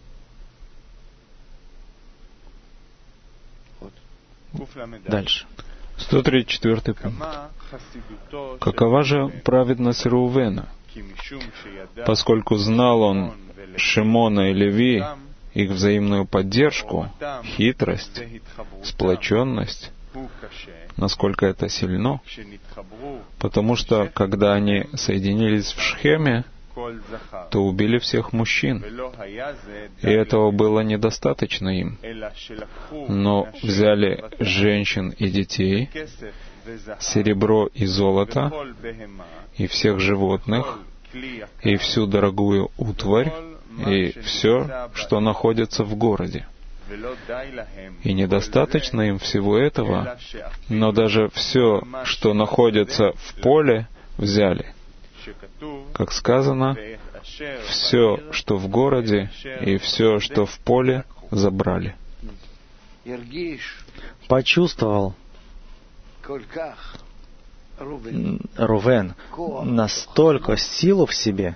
[SPEAKER 2] Дальше.
[SPEAKER 1] сто тридцать четвёртый пункт. Какова же праведность Реувена? Поскольку знал он Шимона и Леви, их взаимную поддержку, хитрость, сплоченность, насколько это сильно, потому что, когда они соединились в Шхеме, то убили всех мужчин, и этого было недостаточно им. Но взяли женщин и детей, серебро и золото, и всех животных, и всю дорогую утварь, и все, что находится в городе. И недостаточно им всего этого, но даже все, что находится в поле, взяли. Как сказано, все, что в городе, и все, что в поле, забрали.
[SPEAKER 2] Почувствовал Рувен настолько силу в себе,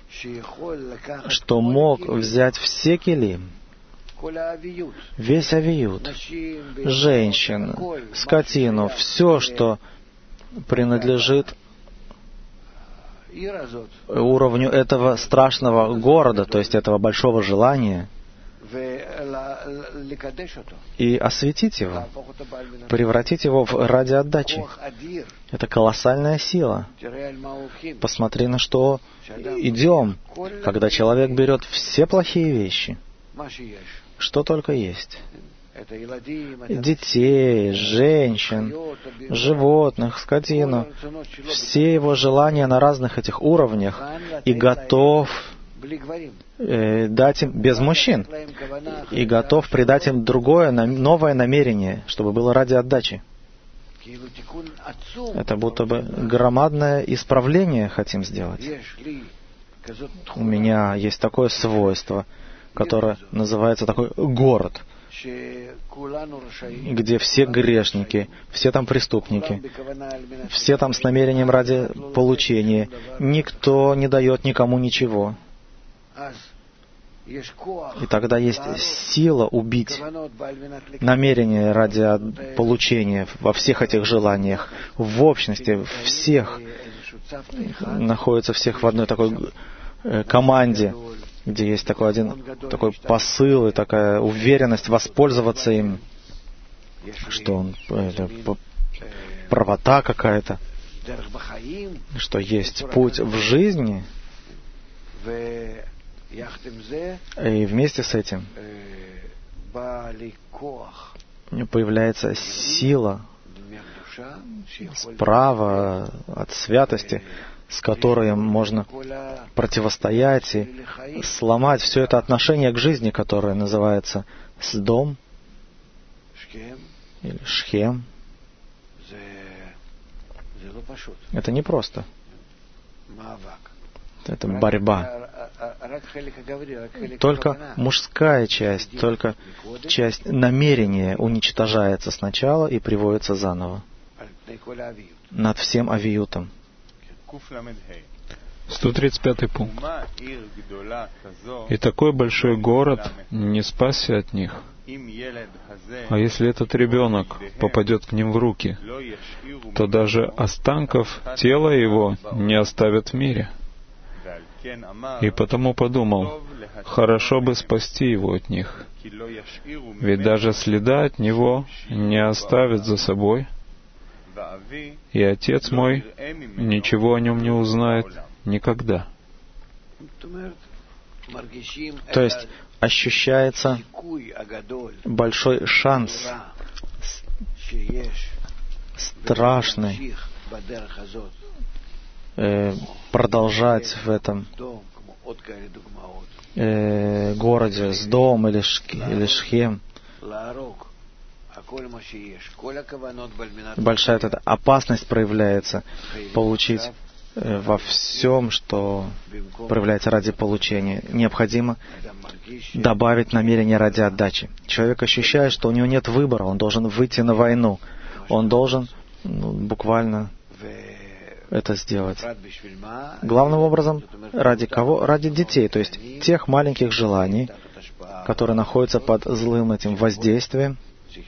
[SPEAKER 2] что мог взять все келим, весь авиют, женщин, скотину, все, что принадлежит уровню этого страшного города, то есть этого большого желания, и осветить его, превратить его в ради отдачи. Это колоссальная сила. Посмотри, на что идем, когда человек берет все плохие вещи, что только есть. Детей, женщин, животных, скотину, все его желания на разных этих уровнях, и готов э, дать им, без мужчин, и готов придать им другое, новое намерение, чтобы было ради отдачи. Это будто бы громадное исправление хотим сделать. У меня есть такое свойство, которое называется такой город, где все грешники, все там преступники, все там с намерением ради получения. Никто не дает никому ничего. И тогда есть сила убить намерение ради получения во всех этих желаниях. В общности всех находятся всех в одной такой команде, где есть такой один такой посыл и такая уверенность воспользоваться им, что он, это правота какая-то, что есть путь в жизни, и вместе с этим появляется сила справа от святости, с которой можно противостоять и сломать все это отношение к жизни, которое называется Сдом или Шхем. Это непросто. Это борьба. Только мужская часть, только часть намерения уничтожается сначала и приводится заново над всем авиютом.
[SPEAKER 1] сто тридцать пятый пункт. И такой большой город не спасся от них. А если этот ребенок попадет к ним в руки, то даже останков тела его не оставят в мире. И потому подумал, хорошо бы спасти его от них, ведь даже следа от него не оставят за собой, и отец мой ничего о нем не узнает никогда.
[SPEAKER 2] То есть ощущается большой шанс, страшный, э, продолжать в этом э, городе Сдом или, Шк, или Шхем. Большая эта опасность проявляется получить э, во всем, что проявляется ради получения. Необходимо добавить намерение ради отдачи. Человек ощущает, что у него нет выбора, он должен выйти на войну. Он должен ну, буквально это сделать. Главным образом, ради кого? Ради детей, то есть тех маленьких желаний, которые находятся под злым этим воздействием,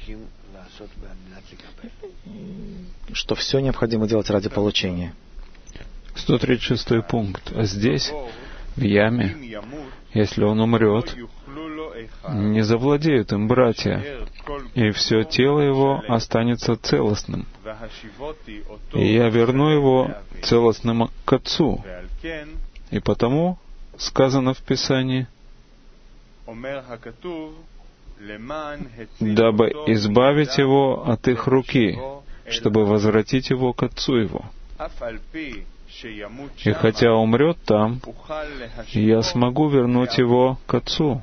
[SPEAKER 2] что все необходимо делать ради получения.
[SPEAKER 1] сто тридцать шестой пункт. А здесь, в яме, если он умрет, не завладеют им братья, и все тело его останется целостным. И я верну его целостным к отцу. И потому сказано в Писании, дабы избавить его от их руки, чтобы возвратить его к отцу его. И хотя умрет там, я смогу вернуть его к отцу.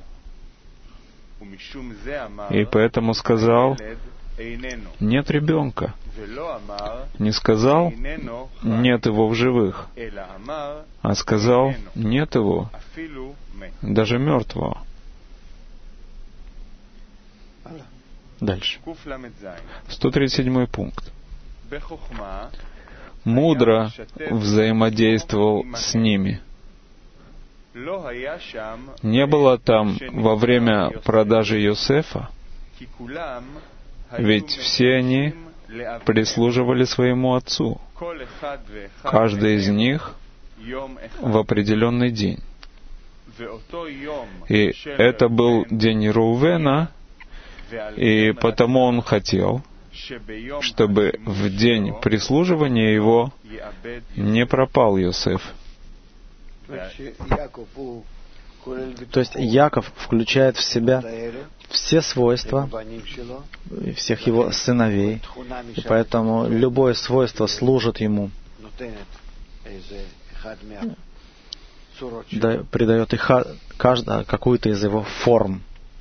[SPEAKER 1] И поэтому сказал, нет ребенка. Не сказал, нет его в живых, а сказал, нет его, даже мертвого. Дальше. сто тридцать седьмой пункт. Мудро взаимодействовал с ними. Не было там во время продажи Йосефа, ведь все они прислуживали своему отцу, каждый из них в определенный день. И это был день Реувена, и потому он хотел, чтобы в день прислуживания его не пропал Йосеф.
[SPEAKER 2] То есть Яков включает в себя все свойства всех его сыновей, и поэтому любое свойство служит ему, да, придает и каждому какую-то из его форм.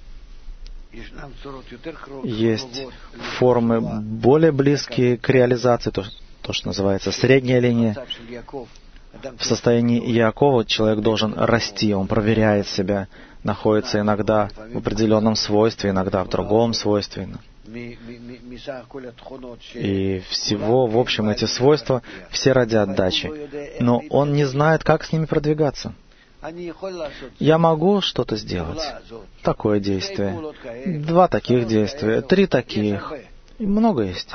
[SPEAKER 2] Есть формы более близкие к реализации, то, то что называется средняя линия. В состоянии Иакова человек должен расти, он проверяет себя, находится иногда в определенном свойстве, иногда в другом свойстве. И всего, в общем, эти свойства все ради отдачи. Но он не знает, как с ними продвигаться. Я могу что-то сделать. Такое действие. Два таких действия. Три таких. И много есть.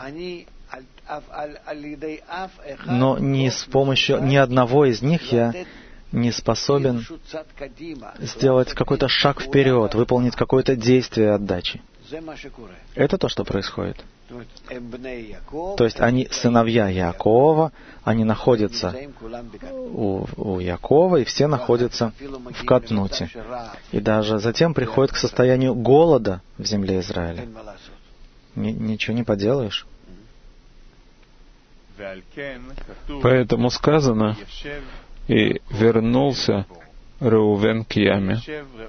[SPEAKER 2] Но ни с помощью ни одного из них я не способен сделать какой-то шаг вперед, выполнить какое-то действие отдачи. Это то, что происходит. То есть они сыновья Яакова, они находятся у, у Яакова, и все находятся в Катнуте. И даже затем приходят к состоянию голода в земле Израиля. Ни, ничего не поделаешь.
[SPEAKER 1] Поэтому сказано, и вернулся Реувен к яме.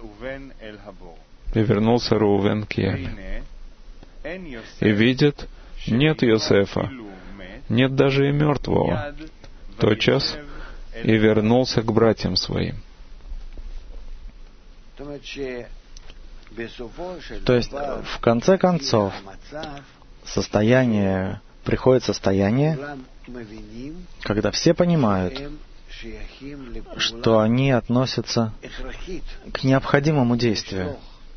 [SPEAKER 1] И вернулся Реувен к яме. И видит, нет Йосефа, нет даже и мертвого. Тотчас и вернулся к братьям своим.
[SPEAKER 2] То есть, в конце концов, состояние, приходит состояние, когда все понимают, что они относятся к необходимому действию.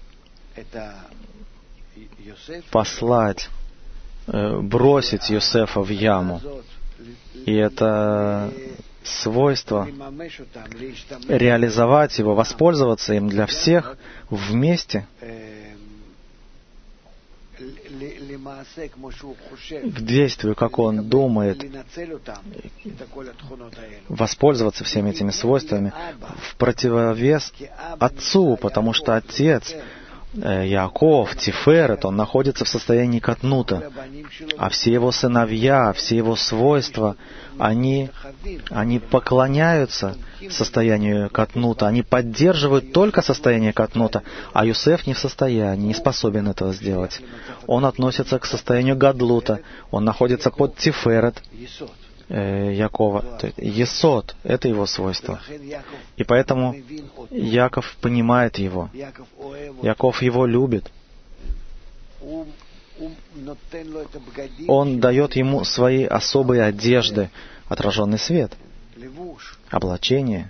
[SPEAKER 2] Послать, э, бросить Йосефа в яму. И это свойство реализовать его, воспользоваться им для всех вместе, к действию, как он думает, воспользоваться всеми этими свойствами в противовес отцу, потому что отец Яаков, Тиферет, он находится в состоянии Катнута, а все его сыновья, все его свойства, они, они поклоняются состоянию Катнута, они поддерживают только состояние Катнута, а Йосеф не в состоянии, не способен этого сделать. Он относится к состоянию Гадлута, он находится под Тиферет Якова. Есод — это его свойство. И поэтому Яков понимает его. Яков его любит. Он дает ему свои особые одежды, отраженный свет, облачение.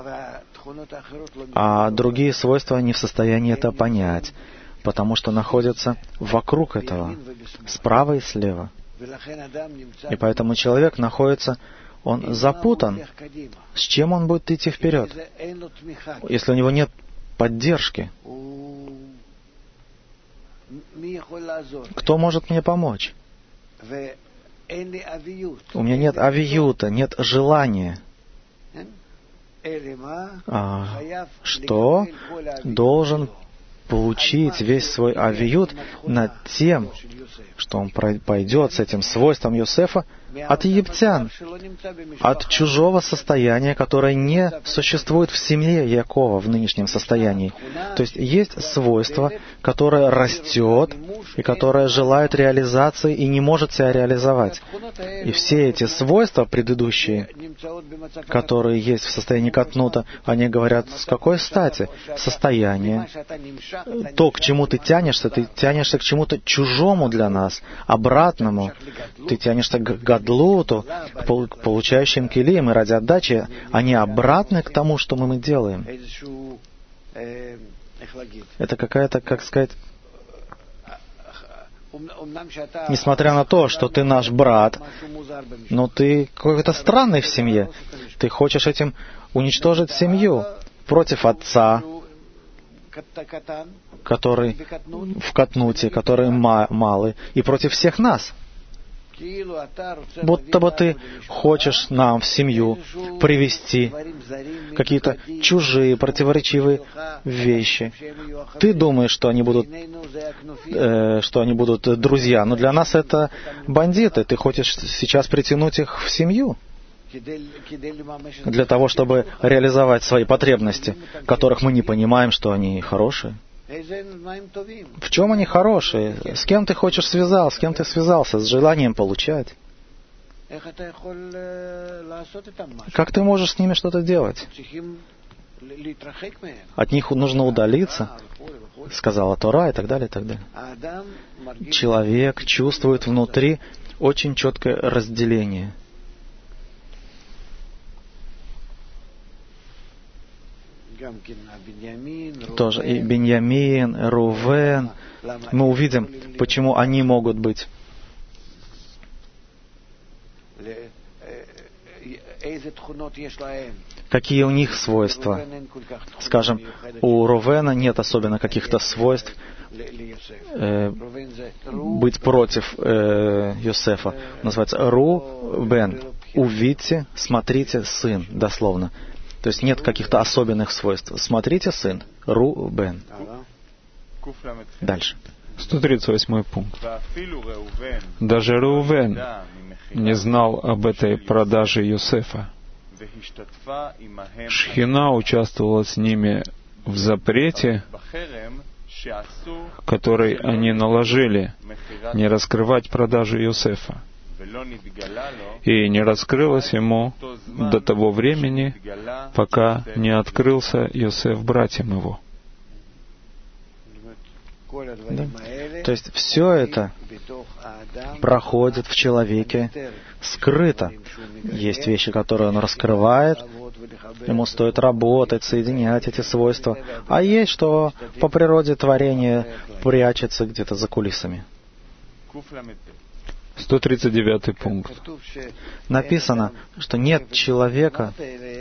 [SPEAKER 2] А другие свойства не в состоянии это понять, потому что находятся вокруг этого, справа и слева. И поэтому человек находится, он запутан. С чем он будет идти вперед, если у него нет поддержки? Кто может мне помочь? У меня нет авиюта, нет желания. А что должен получить весь свой авиют над тем, что он пойдет с этим свойством Йосефа от египтян, от чужого состояния, которое не существует в семье Яакова в нынешнем состоянии. То есть есть свойство, которое растет и которое желает реализации и не может себя реализовать. И все эти свойства предыдущие, которые есть в состоянии Катнута, они говорят, с какой стати? Состояние. То, к чему ты тянешься, ты тянешься к чему-то чужому для нас, обратному. Ты тянешься к гадлуту, к получающим килим, и ради отдачи они обратны к тому, что мы делаем. Это какая-то, как сказать, несмотря на то, что ты наш брат, но ты какой-то странный в семье. Ты хочешь этим уничтожить семью против отца, который в Катнуте, который малый, и против всех нас. Будто бы ты хочешь нам в семью привести какие-то чужие, противоречивые вещи. Ты думаешь, что они будут, э, что они будут друзья, но для нас это бандиты. Ты хочешь сейчас притянуть их в семью для того, чтобы реализовать свои потребности, которых мы не понимаем, что они хорошие. В чем они хорошие? С кем ты хочешь связаться? С кем ты связался? С желанием получать. Как ты можешь с ними что-то делать? От них нужно удалиться, сказала Тора, и так далее, и так далее. Человек чувствует внутри очень четкое разделение. Тоже и Беньямин, Рувен. Мы увидим, почему они могут быть. Какие у них свойства? Скажем, у Рувена нет особенно каких-то свойств, э, быть против э, Йосефа. Называется Ру Бен. Увидьте, смотрите, сын, дословно. То есть нет каких-то особенных свойств. Смотрите, сын. Ру Бен. Дальше.
[SPEAKER 1] сто тридцать восьмой пункт. Даже Реувен не знал об этой продаже Йосефа. Шхина участвовала с ними в запрете, который они наложили, не раскрывать продажу Йосефа. И не раскрылось ему до того времени, пока не открылся Йосеф братьям его.
[SPEAKER 2] Да. То есть все это проходит в человеке скрыто. Есть вещи, которые он раскрывает, ему стоит работать, соединять эти свойства. А есть, что по природе творения прячется где-то за кулисами.
[SPEAKER 1] сто тридцать девятый пункт.
[SPEAKER 2] Написано, что нет человека,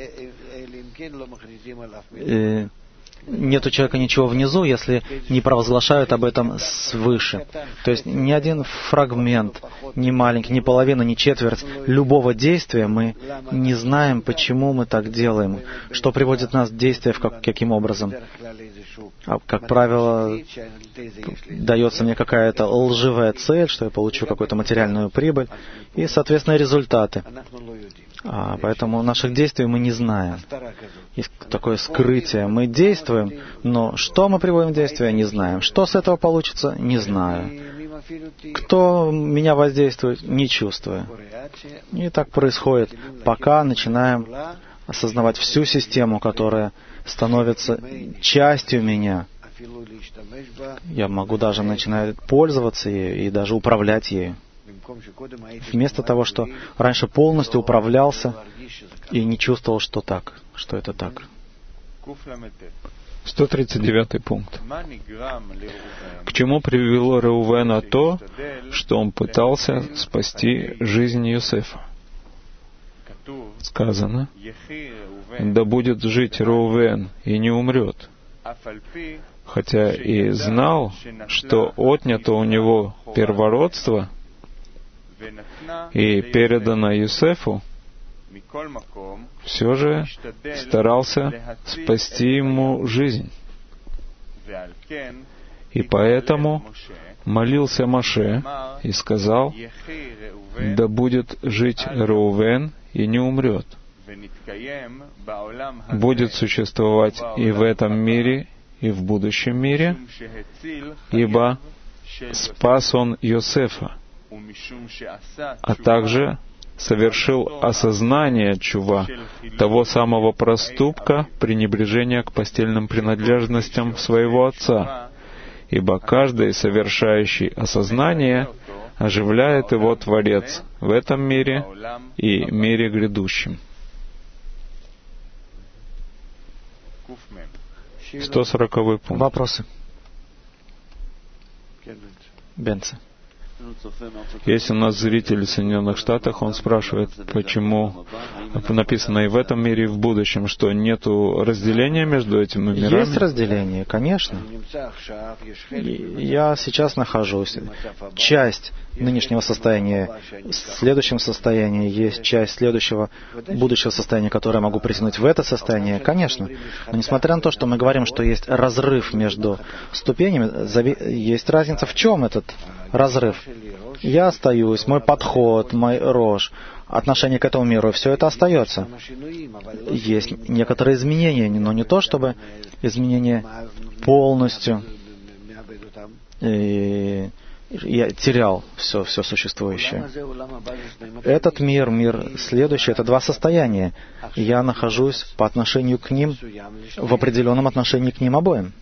[SPEAKER 2] э, нет у человека ничего внизу, если не провозглашают об этом свыше. То есть ни один фрагмент, ни маленький, ни половина, ни четверть любого действия мы не знаем, почему мы так делаем, что приводит нас в действие, как, каким образом. А, как правило, дается мне какая-то лживая цель, что я получу какую-то материальную прибыль, и, соответственно, результаты. А, поэтому наших действий мы не знаем. Есть такое скрытие. Мы действуем, но что мы приводим в действие, не знаем. Что с этого получится, не знаю. Кто меня воздействует, не чувствую. И так происходит, пока начинаем осознавать всю систему, которая становится частью меня. Я могу даже начинать пользоваться ею и даже управлять ею. Вместо того, что раньше полностью управлялся и не чувствовал, что так, что это так.
[SPEAKER 1] сто тридцать девятый пункт. К чему привело Реувена то, что он пытался спасти жизнь Йосефа? Сказано, да будет жить Реувен и не умрет, хотя и знал, что отнято у него первородство и передано Йосефу, все же старался спасти ему жизнь. И поэтому молился Моше и сказал, да будет жить Реувен и не умрет, будет существовать и в этом мире, и в будущем мире, ибо спас он Йосефа, а также совершил осознание чува, того самого проступка пренебрежения к постельным принадлежностям своего отца, ибо каждый, совершающий осознание, оживляет его Творец в этом мире и мире грядущем. сто сороковой пункт.
[SPEAKER 2] Вопросы? Бенце.
[SPEAKER 1] Есть у нас зритель в Соединенных Штатах, он спрашивает, почему написано и в этом мире, и в будущем, что нету разделения между этими мирами?
[SPEAKER 2] Есть разделение, конечно. Я сейчас нахожусь. Часть нынешнего состояния в следующем состоянии, есть часть следующего будущего состояния, которое я могу притянуть в это состояние, конечно. Но несмотря на то, что мы говорим, что есть разрыв между ступенями, есть разница в чем этот разрыв. Я остаюсь, мой подход, мой рожь, отношение к этому миру, все это остается. Есть некоторые изменения, но не то, чтобы изменения полностью, и я терял все, все существующее. Этот мир, мир следующий, это два состояния. Я нахожусь по отношению к ним, в определенном отношении к ним обоим.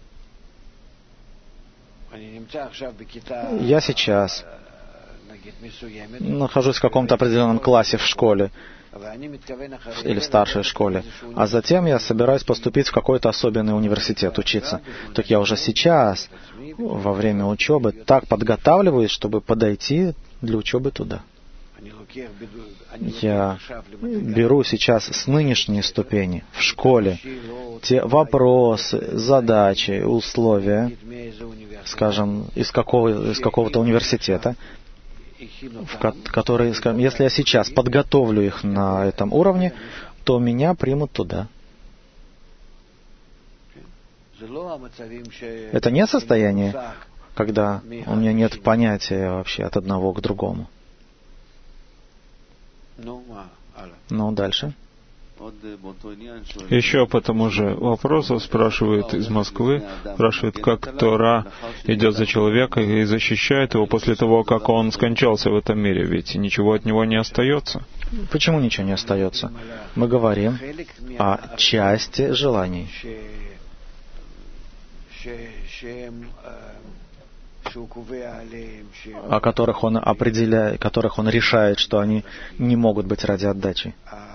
[SPEAKER 2] Я сейчас нахожусь в каком-то определенном классе в школе или в старшей школе, а затем я собираюсь поступить в какой-то особенный университет, учиться. Так я уже сейчас, во время учебы, так подготавливаюсь, чтобы подойти для учебы туда. Я беру сейчас с нынешней ступени в школе те вопросы, задачи, условия, скажем, из, какого, из какого-то университета, в который, скажем, если я сейчас подготовлю их на этом уровне, то меня примут туда. Это не состояние, когда у меня нет понятия вообще от одного к другому. Ну, дальше.
[SPEAKER 1] Еще по тому же вопросу спрашивают из Москвы, спрашивают, как Тора идет за человека и защищает его после того, как он скончался в этом мире, ведь ничего от него не остается.
[SPEAKER 2] Почему ничего не остается? Мы говорим о части желаний, о которых он определяет, которых он решает, что они не могут быть ради отдачи.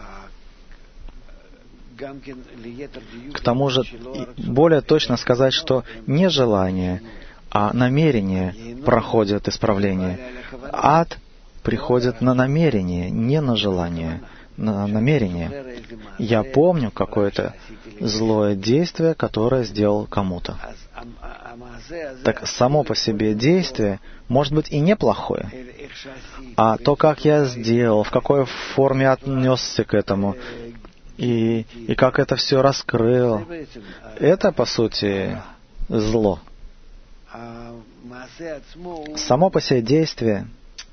[SPEAKER 2] К тому же, более точно сказать, что не желание, а намерение проходит исправление. Ад приходит на намерение, не на желание, на намерение. Я помню какое-то злое действие, которое сделал кому-то. Так само по себе действие может быть и неплохое, а то, как я сделал, в какой форме отнесся к этому, и, и как это все раскрыл, это, по сути, зло. Само по себе действие,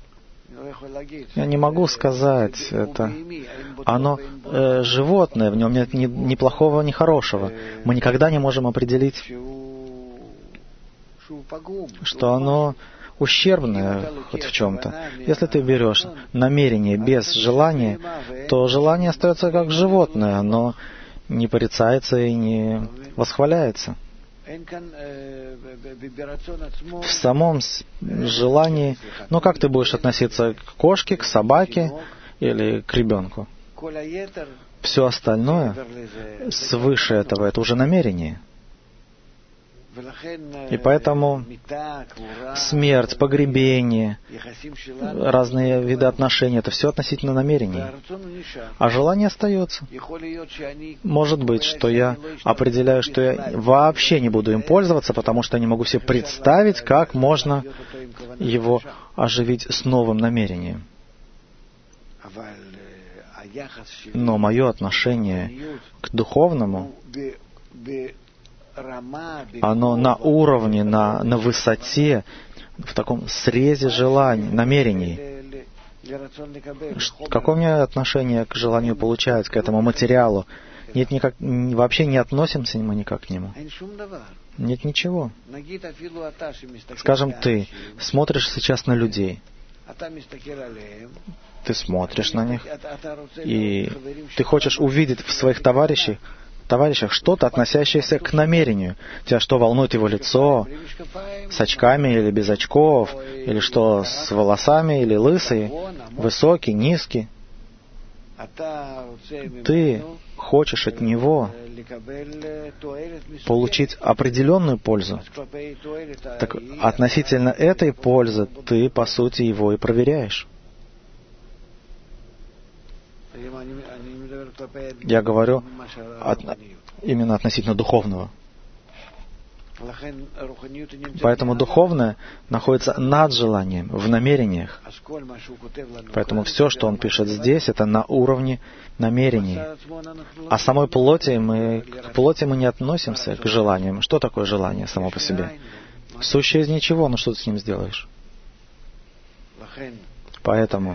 [SPEAKER 2] я не могу сказать, это, оно э, животное, в нем нет ни, ни плохого, ни хорошего. Мы никогда не можем определить, что оно ущербное хоть в чем-то. Если ты берешь намерение без желания, то желание остается как животное, оно не порицается и не восхваляется. В самом желании, ну как ты будешь относиться к кошке, к собаке или к ребенку? Все остальное свыше этого, это уже намерение. И поэтому смерть, погребение, разные виды отношений — это все относительно намерений. А желание остается. Может быть, что я определяю, что я вообще не буду им пользоваться, потому что я не могу себе представить, как можно его оживить с новым намерением. Но мое отношение к духовному, оно на уровне, на, на высоте, в таком срезе желаний, намерений. Какое у меня отношение к желанию получать, к этому материалу? Нет, никак, вообще не относимся мы никак к нему. Нет ничего. Скажем, ты смотришь сейчас на людей. Ты смотришь на них, и ты хочешь увидеть в своих товарищах, товарищах что-то, относящееся к намерению. Тебя что, волнует его лицо, с очками или без очков, или что, с волосами или лысый, высокий, низкий. Ты хочешь от него получить определенную пользу. Так относительно этой пользы ты, по сути, его и проверяешь. Я говорю от, именно относительно духовного. Поэтому духовное находится над желанием, в намерениях. Поэтому все, что он пишет здесь, это на уровне намерений. А самой плоти мы, к плоти мы не относимся, к желаниям. Что такое желание само по себе? Сущее из ничего, но что ты с ним сделаешь? Поэтому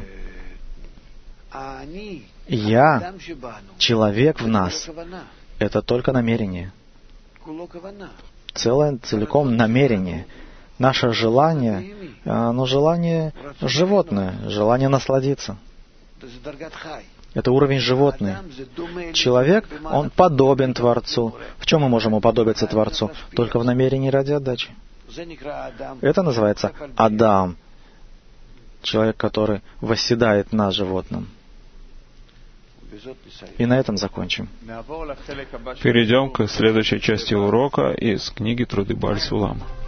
[SPEAKER 2] я, человек в нас, это только намерение. Целое, целиком намерение. Наше желание, оно желание животное, желание насладиться. Это уровень животный. Человек, он подобен Творцу. В чем мы можем уподобиться Творцу? Только в намерении ради отдачи. Это называется Адам. Человек, который восседает на животном. И на этом закончим.
[SPEAKER 1] Перейдем к следующей части урока из книги «Труды Бааль Сулама».